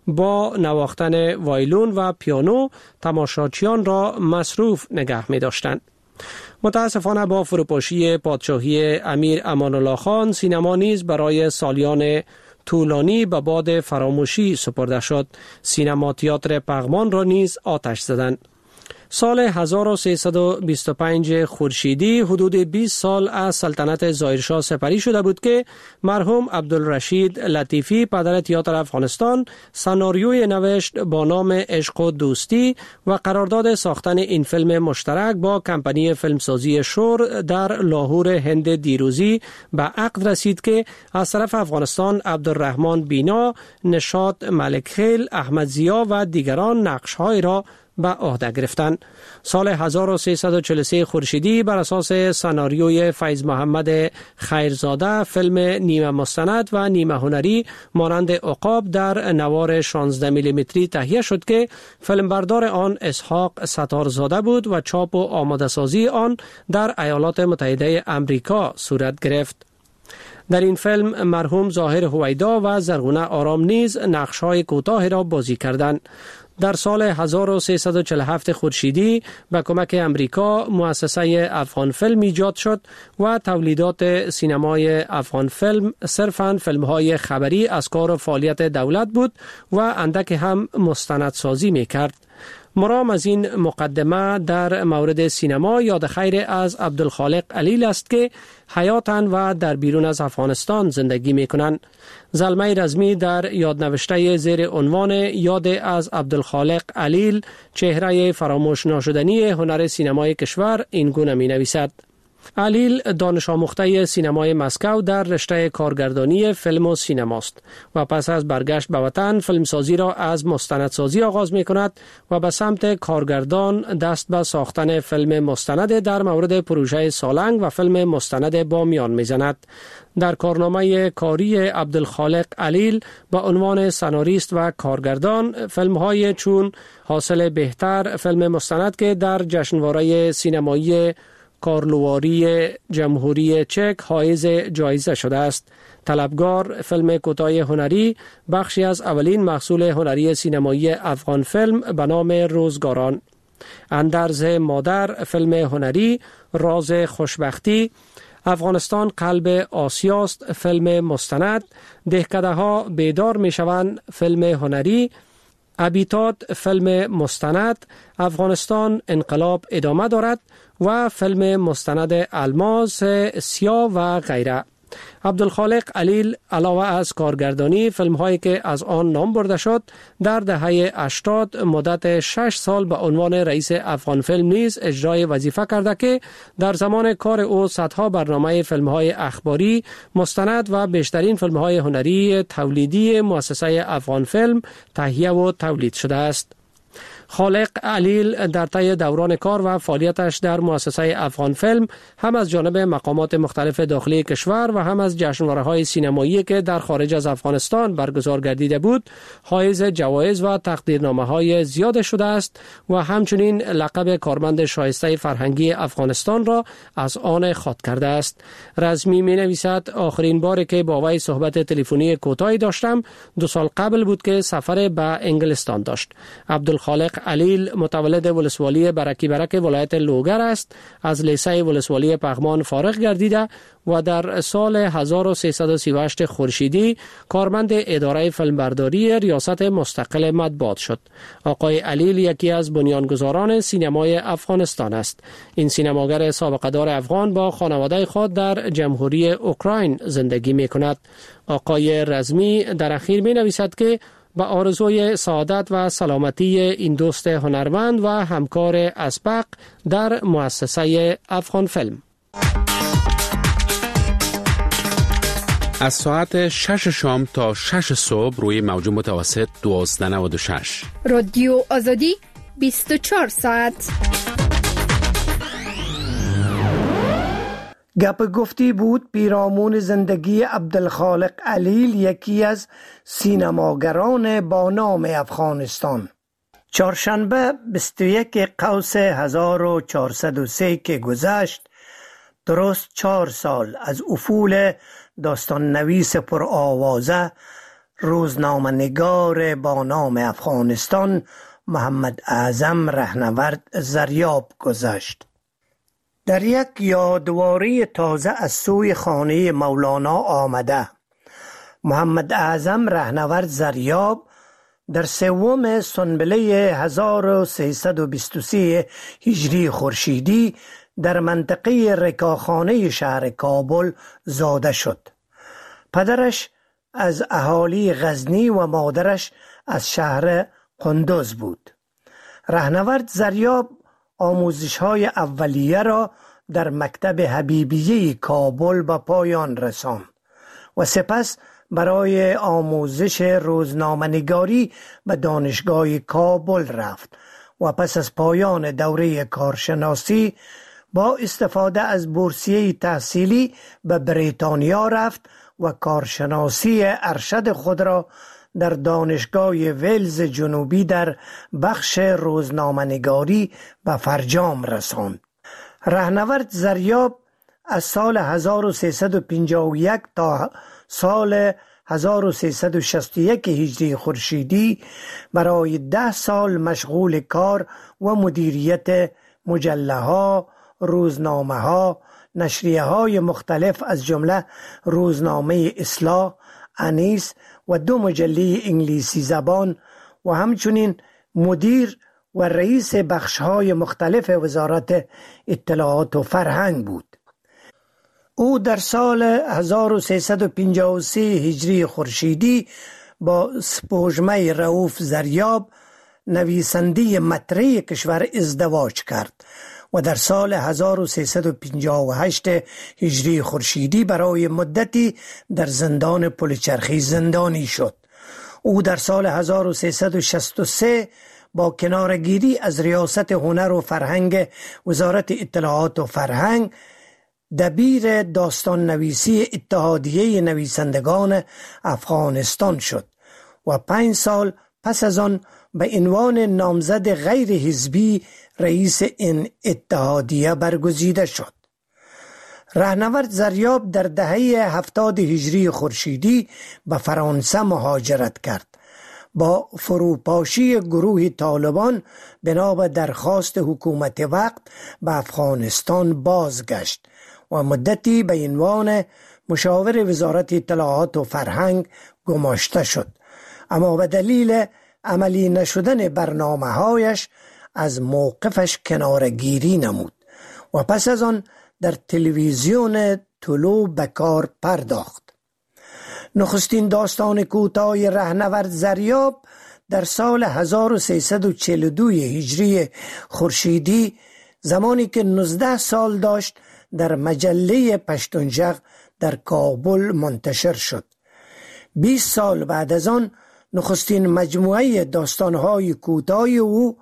با نواختن وایلون و پیانو تماشاچیان را مصروف نگه می داشتند. متاسفانه با فروپاشی پادشاهی امیر امان الله خان سینما نیز برای سالیان طولانی به باد فراموشی سپرده شد. سینما تئاتر پغمان را نیز آتش زدند. سال هزار و سیصد و بیست و پنج خورشیدی حدود بیست سال از سلطنت ظاهرشاه سپری شده بود که مرحوم عبدالرشید لطیفی پدر تئاتر افغانستان سناریوی نوشت با نام عشق و دوستی و قرارداد ساختن این فیلم مشترک با کمپانی فیلمسازی شور در لاهور هند دیروزی به عقد رسید که از طرف افغانستان عبدالرحمن بینا، نشاط ملکخیل، احمد ضیا و دیگران نقش‌های را به عهده گرفتند. سال هزار و سیصد و چهل و سه خورشیدی بر اساس سناریوی فیض محمد خیرزاده فیلم نیمه مستند و نیمه هنری مانند عقاب در نوار شانزده میلیمتری تهیه شد که فیلمبردار آن اسحاق ستارزاده بود و چاپ و آماده سازی آن در ایالات متحده امریکا صورت گرفت. در این فیلم مرحوم ظاهر هویدا و زرغونه آرام نیز نقش‌های کوتاه را بازی کردند. در سال هزار و سیصد و چهل و هفت خورشیدی به کمک امریکا مؤسسه افغان فیلم ایجاد شد و تولیدات سینمای افغان فیلم صرفاً فیلم‌های خبری از کار و فعالیت دولت بود و اندک هم مستندسازی می‌کرد. مرام از این مقدمه در مورد سینما یاد خیر از عبدالخالق علیل است که حیاتن و در بیرون از افغانستان زندگی می کنند. زلمه رزمی در یادنوشته زیر عنوان یاد از عبدالخالق علیل چهره فراموش ناشدنی هنر سینمای کشور این گونه می نویسد: علیل دانش آموخته سینمای مسکو در رشته کارگردانی فیلم و سینماست و پس از برگشت به وطن فیلمسازی را از مستندسازی آغاز می کند و به سمت کارگردان دست به ساختن فیلم مستند در مورد پروژه سالنگ و فیلم مستند بامیان می زند. در کارنامه کاری عبدالخالق علیل با عنوان سناریست و کارگردان فیلم‌های چون حاصل بهتر فیلم مستند که در جشنواره سینمایی کارلواری جمهوری چک حائز جایزه شده است. طلبگار فیلم کوتاه هنری بخشی از اولین محصول هنری سینمایی افغان فیلم به نام روزگاران. اندرز مادر فیلم هنری، راز خوشبختی، افغانستان قلب آسیاست فیلم مستند، دهکده ها بیدار می شوند فیلم هنری، ابیتاد فیلم مستند، افغانستان انقلاب ادامه دارد و فیلم مستند الماس سیاه و غیره. عبدالخالق علیل علاوه از کارگردانی فیلم هایی که از آن نام برده شد در دهه هشتاد مدت شش سال به عنوان رئیس افغان فیلم نیز اجرای وظیفه کرده که در زمان کار او صدها برنامه فیلم های اخباری، مستند و بیشترین فیلم های هنری تولیدی مؤسسه افغان فیلم تهیه و تولید شده است. خالق علیل در طی دوران کار و فعالیتش در مؤسسه افغان فیلم هم از جانب مقامات مختلف داخلی کشور و هم از جشنواره‌های سینمایی که در خارج از افغانستان برگزار گردیده بود حائز جوایز و تقدیرنامه‌های زیاد شده است و همچنین لقب کارمند شایسته فرهنگی افغانستان را از آن خود کرده است. رزمی می‌نویسد آخرین باری که با وی صحبت تلفنی کوتاهی داشتم دو سال قبل بود که سفر به انگلستان داشت. عبدالخالق علیل متولد ولسوالی برکی برک ولایت لوگر است. از لیسه ولسوالی پغمان فارغ گردیده و در سال هزار و سیصد و سی و هشت خورشیدی کارمند اداره فیلمبرداری ریاست مستقل مطبوعات شد. آقای علیل یکی از بنیانگذاران سینمای افغانستان است. این سینماگر سابقه دار افغان با خانواده خود در جمهوری اوکراین زندگی می کند. آقای رزمی در اخیر می نویسد که با آرزوی سعادت و سلامتی این دوست هنرمند و همکار اسبق در مؤسسه افغان فیلم. از ساعت شش شام تا شش صبح روی موج متوسط دوازده نود و شش رادیو آزادی بیست و چهار ساعت. گپ گفتی بود پیرامون زندگی عبدالخالق علیل، یکی از سینماگران با نام افغانستان. چهارشنبه بیست و یک قوس هزار و چهارصد و سه که گذشت درست چهار سال از افول داستان نویس پر آوازه روزنامه نگار با نام افغانستان محمد اعظم رهنورد زریاب گذشت. در یک یادواری تازه از سوی خانه مولانا آمده، محمد اعظم رهنورد زریاب در سوم سنبله هزار و سیصد و بیست و سه هجری خورشیدی در منطقه رکاخانه شهر کابل زاده شد. پدرش از اهالی غزنی و مادرش از شهر قندوز بود. رهنورد زریاب آموزش‌های اولیه را در مکتب حبیبیه کابل به پایان رساند و سپس برای آموزش روزنامه‌نگاری به دانشگاه کابل رفت و پس از پایان دوره کارشناسی با استفاده از بورسیه تحصیلی به بریتانیا رفت و کارشناسی ارشد خود را در دانشگاه ویلز جنوبی در بخش روزنامه‌نگاری به فرجام رساند. رهنورد زریاب از سال هزار و سیصد و پنجاه و یک تا سال هزار و سیصد و شصت و یک هجری خورشیدی برای ده سال مشغول کار و مدیریت مجله ها، روزنامه ها، نشریه های مختلف از جمله روزنامه اصلاح، انیس و دو مجله انگلیسی زبان و همچنین مدیر و رئیس بخش های مختلف وزارت اطلاعات و فرهنگ بود. او در سال هزار و سیصد و پنجاه و سه هجری خورشیدی با سپوږمۍ رؤوف زریاب نویسنده مطرح کشور ازدواج کرد و در سال هزار و سیصد و پنجاه و هشت هجری خورشیدی برای مدتی در زندان پلچرخی زندانی شد. او در سال هزار و سیصد و شصت و سه با کنارگیری از ریاست هنر و فرهنگ وزارت اطلاعات و فرهنگ دبیر داستان نویسی اتحادیه نویسندگان افغانستان شد و پنج سال پس از آن به عنوان نامزد غیر حزبی رئیس این اتحادیه برگزیده شد. رهنورد زریاب در دهه هفتاد هجری خورشیدی به فرانسه مهاجرت کرد. با فروپاشی گروه طالبان بنا به درخواست حکومت وقت به افغانستان بازگشت و مدتی به عنوان مشاور وزارت اطلاعات و فرهنگ گماشته شد، اما به دلیل عملی نشدن برنامه‌هایش از موقفش کنارگیری نمود و پس از آن در تلویزیون طلوع به کار پرداخت. نخستین داستان کوتاه رهنورد زریاب در سال هزار و سیصد و چهل و دو هجری خورشیدی زمانی که نوزده سال داشت در مجله پشتونژغ در کابل منتشر شد. بیست سال بعد از آن نخستین مجموعه داستانهای کوتاه او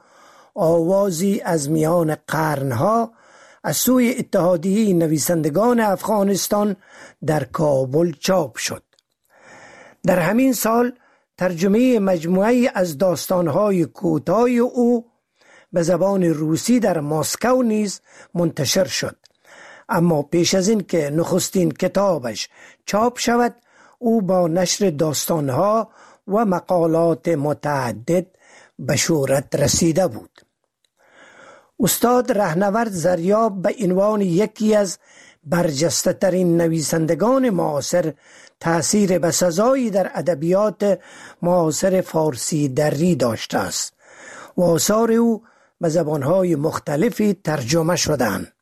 آوازی از میان قرنها از سوی اتحادیه نویسندگان افغانستان در کابل چاپ شد. در همین سال ترجمه مجموعه از داستانهای کوتاه او به زبان روسی در مسکو نیز منتشر شد، اما پیش از این که نخستین کتابش چاپ شود او با نشر داستانها و مقالات متعدد به شهرت رسیده بود. استاد رهنورد زریاب به عنوان یکی از برجسته ترین نویسندگان معاصر تأثیر بسزایی در ادبیات معاصر فارسی دری داشته است و آثار او به زبانهای مختلفی ترجمه شدند.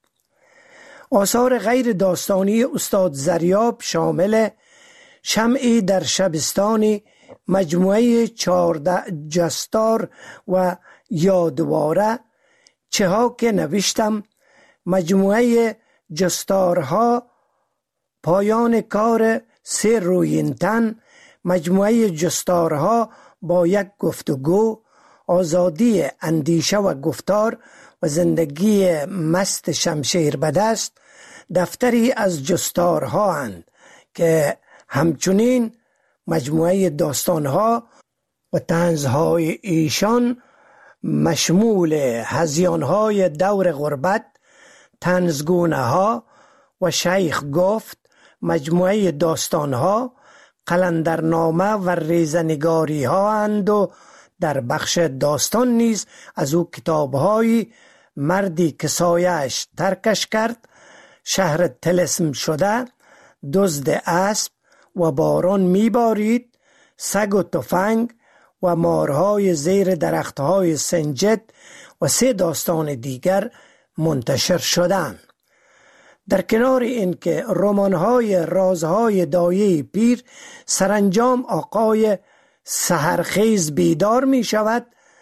آثار غیر داستانی استاد زریاب شامل شمعی در شبستانی، مجموعه چهارده جستار و یادواره، چه ها که نوشتم، مجموعه جستارها، پایان کار سه رویین تن، مجموعه جستارها با یک گفتگو، آزادی اندیشه و گفتار و زندگی مست شمشیر به دست، دفتری از جستارها اند که همچنین مجموعه داستانها و طنزهای ایشان مشمول هذیانهای دور غربت، طنزگونه ها و شیخ گفت مجموعه داستانها، قلندرنامه و ریزنگاری ها اند و در بخش داستان نیز از او کتاب‌های مردی که سایه‌اش ترکش کرد، شهر طلسم شده، دزد اسب و باران میبارید، سگ و تفنگ و مارهای زیر درختهای سنجد و سه داستان دیگر منتشر شدند. در کنار این که رمان‌های رازهای دایه پیر سرانجام آقای سحرخیز بیدار می شود،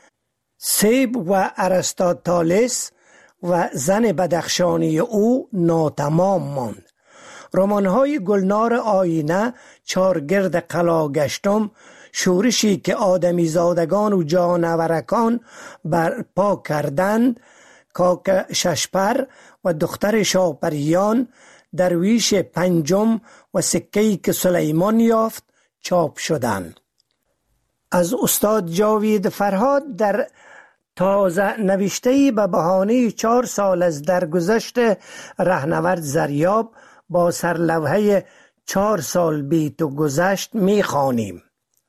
سیب و ارسطاطالیس و زن بدخشانی او ناتمام ماند. رمان‌های گلنار آینه، چارگرد قلاگشتم، شورشی که آدمی زادگان و جانورکان برپا کردند، کاک ششپر و دختر شاپریان، درویش پنجم و سکه‌ای که سلیمان یافت چاپ شدند. از استاد جاوید فرهاد در تازه نوشته‌ای به بهانه چهار سال از درگذشت رهنورد زریاب با سرلوحه چهار سال بی تو گذشت می خوانیم: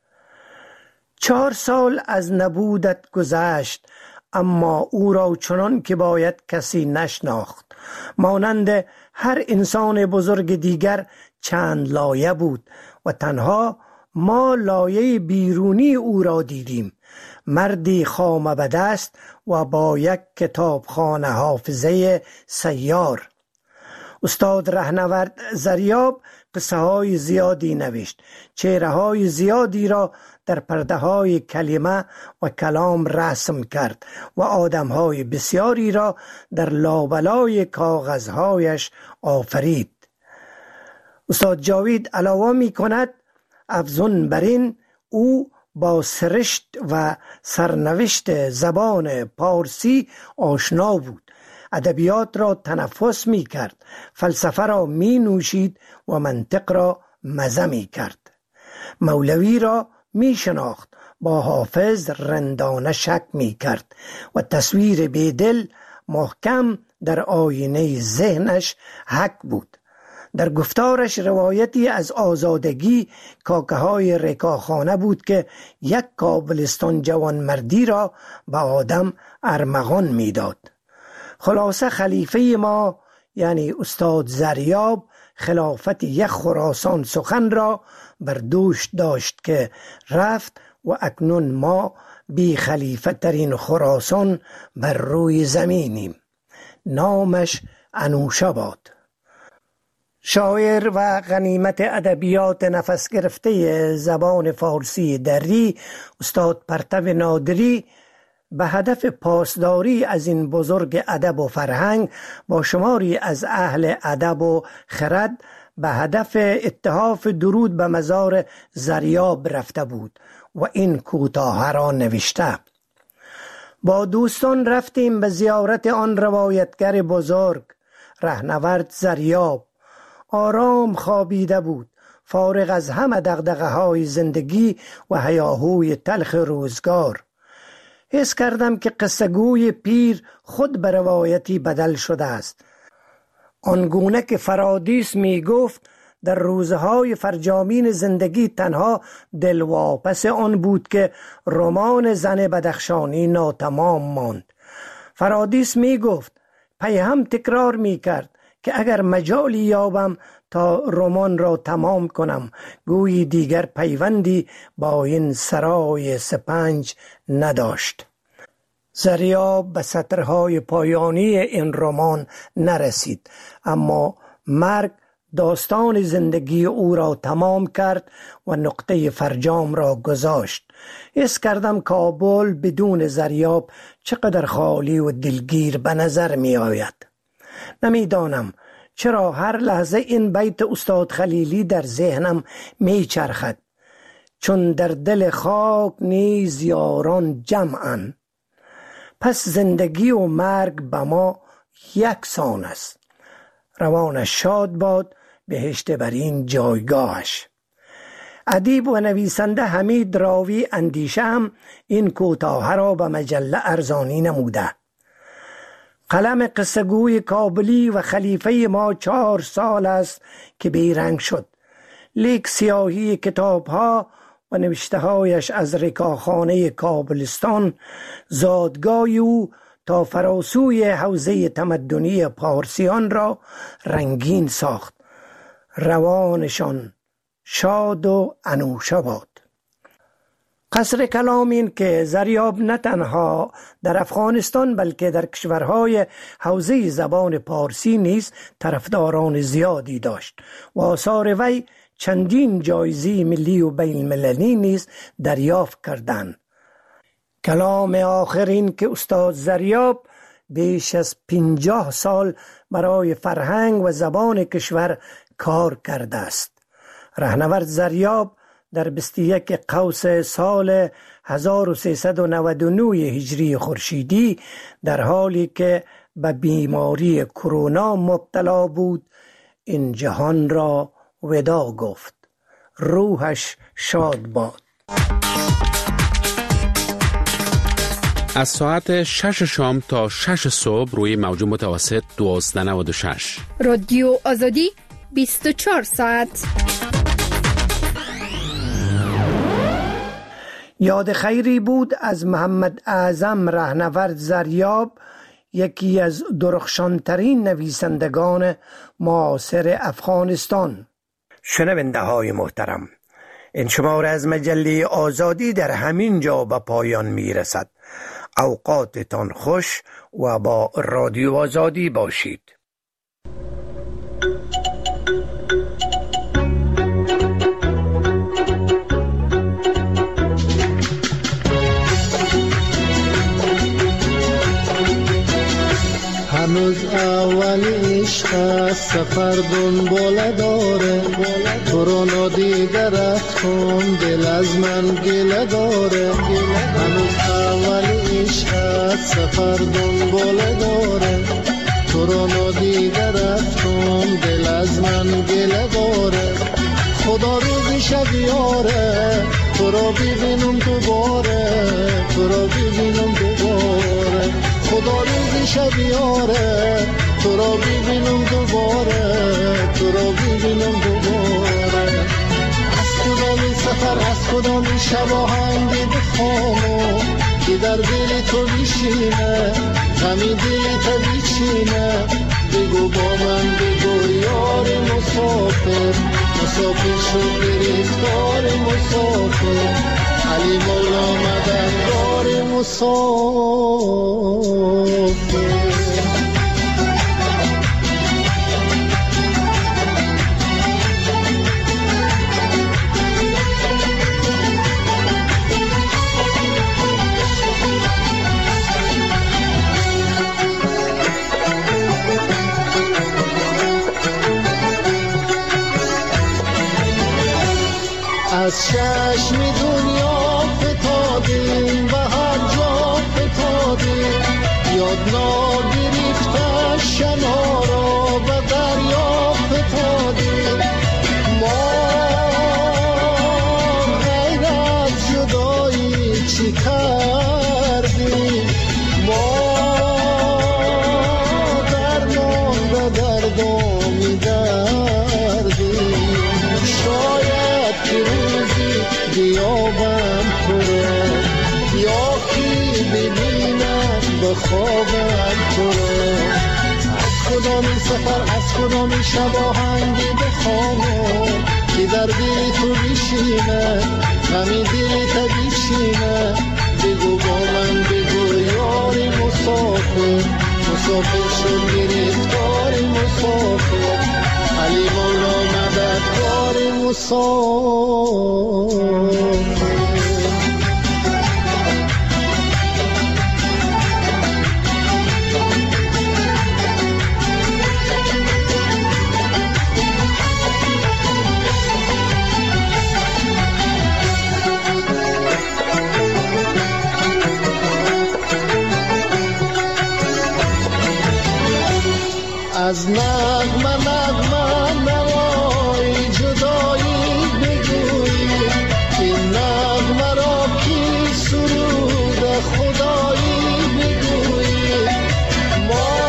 چهار سال از نبودت گذشت، اما او را چنان که باید کسی نشناخت. مانند هر انسان بزرگ دیگر چند لایه بود و تنها ما لایه بیرونی او را دیدیم. مردی خامه به دست و با یک کتابخانه حافظه سیار. استاد رهنورد زریاب قصه های زیادی نوشت، چهره های زیادی را در پرده های کلمه و کلام رسم کرد و آدم های بسیاری را در لابلای کاغذهایش آفرید. استاد جاوید علاوه می کند افزون بر این او با سرشت و سرنوشت زبان پارسی آشنا بود، ادبیات را تنفس می کرد، فلسفه را می نوشید و منطق را مزه می کرد. مولوی را می شناخت، با حافظ رندانه شک می کرد و تصویر بیدل محکم در آینه ذهنش حک بود. در گفتارش روایتی از آزادگی کاکه های رکاخانه بود که یک کابلستان جوانمردی را به آدم ارمغان می داد. خلاصه خلیفه ما یعنی استاد زریاب خلافت یک خراسان سخن را بر دوش داشت که رفت و اکنون ما بی خلیفه ترین خراسان بر روی زمینیم. نامش انوشه باد. شاعر و غنیمت ادبیات نفس گرفته زبان فارسی دری استاد پرتو نادری به هدف پاسداری از این بزرگ ادب و فرهنگ با شماری از اهل ادب و خرد به هدف اتحاف درود به مزار زریاب رفته بود و این کوتاه را نوشته: با دوستان رفتیم به زیارت آن روایتگر بزرگ رهنورد زریاب. آرام خوابیده بود، فارغ از همه دغدغه های زندگی و هیاهوی تلخ روزگار. حس کردم که قصه‌گوی پیر خود به روایتی بدل شده است. آنگونه که فرادیس می گفت در روزهای فرجامین زندگی تنها دلواپس آن بود که رمان زن بدخشانی ناتمام ماند. فرادیس می گفت، پی هم تکرار می کرد که اگر مجالی یابم تا رمان را تمام کنم، گویی دیگر پیوندی با این سرای سپنج نداشت. زریاب به سطرهای پایانی این رمان نرسید، اما مرگ داستان زندگی او را تمام کرد و نقطه فرجام را گذاشت. حس کردم کابل بدون زریاب چقدر خالی و دلگیر به نظر می آید. نمیدانم چرا هر لحظه این بیت استاد خلیلی در ذهنم می چرخد: چون در دل خاک نیز یاران جمعن، پس زندگی و مرگ به ما یکسان است. روانش شاد باد، بهشت بر این جایگاهش. ادیب و نویسنده حمید راوی اندیشه هم این کوتاه را به مجله ارزانی نموده. قلم قصه‌گوی کابلی و خلیفه ما چهار سال است که بیرنگ شد، لیک سیاهی کتاب‌ها و نوشته‌هایش از رکاخانه کابلستان زادگاه او تا فراسوی حوزه تمدنی پارسیان را رنگین ساخت. روانشان شاد و انوشه باد. قصر کلام این که زریاب نه تنها در افغانستان بلکه در کشورهای حوزه زبان پارسی نیز طرفداران زیادی داشت و آثار وی چندین جایزه ملی و بین المللی نیز دریافت کردند. کلام آخرین که استاد زریاب بیش از پنجاه سال برای فرهنگ و زبان کشور کار کرده است. رهنورد زریاب در بیست و یک قوس سال هزار و سیصد و نود و نه هجری خورشیدی در حالی که به بیماری کرونا مبتلا بود این جهان را وداع گفت. روحش شاد باد. از ساعت شش شام تا شش صبح روی موج متوسط دوازده نود و شش. رادیو آزادی بیست و چهار ساعت. یاد خیری بود از محمد اعظم رهنورد زریاب، یکی از درخشانترین نویسندگان معاصر افغانستان. شنونده های محترم، این شماره از مجله آزادی در همین جا به پایان می رسد. اوقاتتان خوش و با رادیو آزادی باشید. هنوز اول عشق است، سفر دنباله داره، تو رو نادیده رفت کن دل از من گله داره. هنوز اول عشق است، سفر دنباله داره، تو رو نادیده رفت کن دل از من گله داره. خدا روزی شب یاره، تو رو ببینم دوباره، تو رو ببینم دوباره. خدا روزی شب یاره، تو رو ببینم دوباره، تو رو ببینم دوباره. از کدام سفر، از کدام شب آهنگی بخوانم که در دل تو بشینه، غمی دل تو بچینه. بگو با من، بگو یار مسافر، مسافر شد گرفتار مسافر. علی مولا مددگار مسافر. از چشم دنیا فتادیم، به هر جا فتادیم، یاد ناگرفته شنا را به دریا فتادیم. ما غیر از جدایی چی کردیم؟ ما درمان به دردم می‌دردیم. شاید که روزی بیابم تو را، یا کی ببینم به خوابم تو را. از کدام سفر، از کدام شب آهنگی بخوانم که در دل تو بشینه، غمی دل تو بچینه. بگو با من، بگو یاری مسافر، مسافر شد گرفتار مسافر. علی مولا مددگار مسافر. از نغمه نغمه نوای جدایی بگویی، این نغمه را کی سرود خدایی بگویی. ما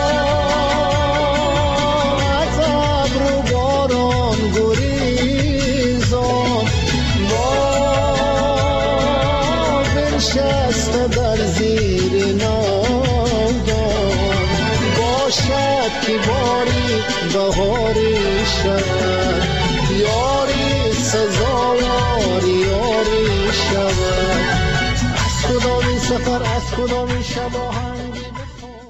بهاری شود، یاری سزاوار یاری شود. از کدامی سفر از کدامی شب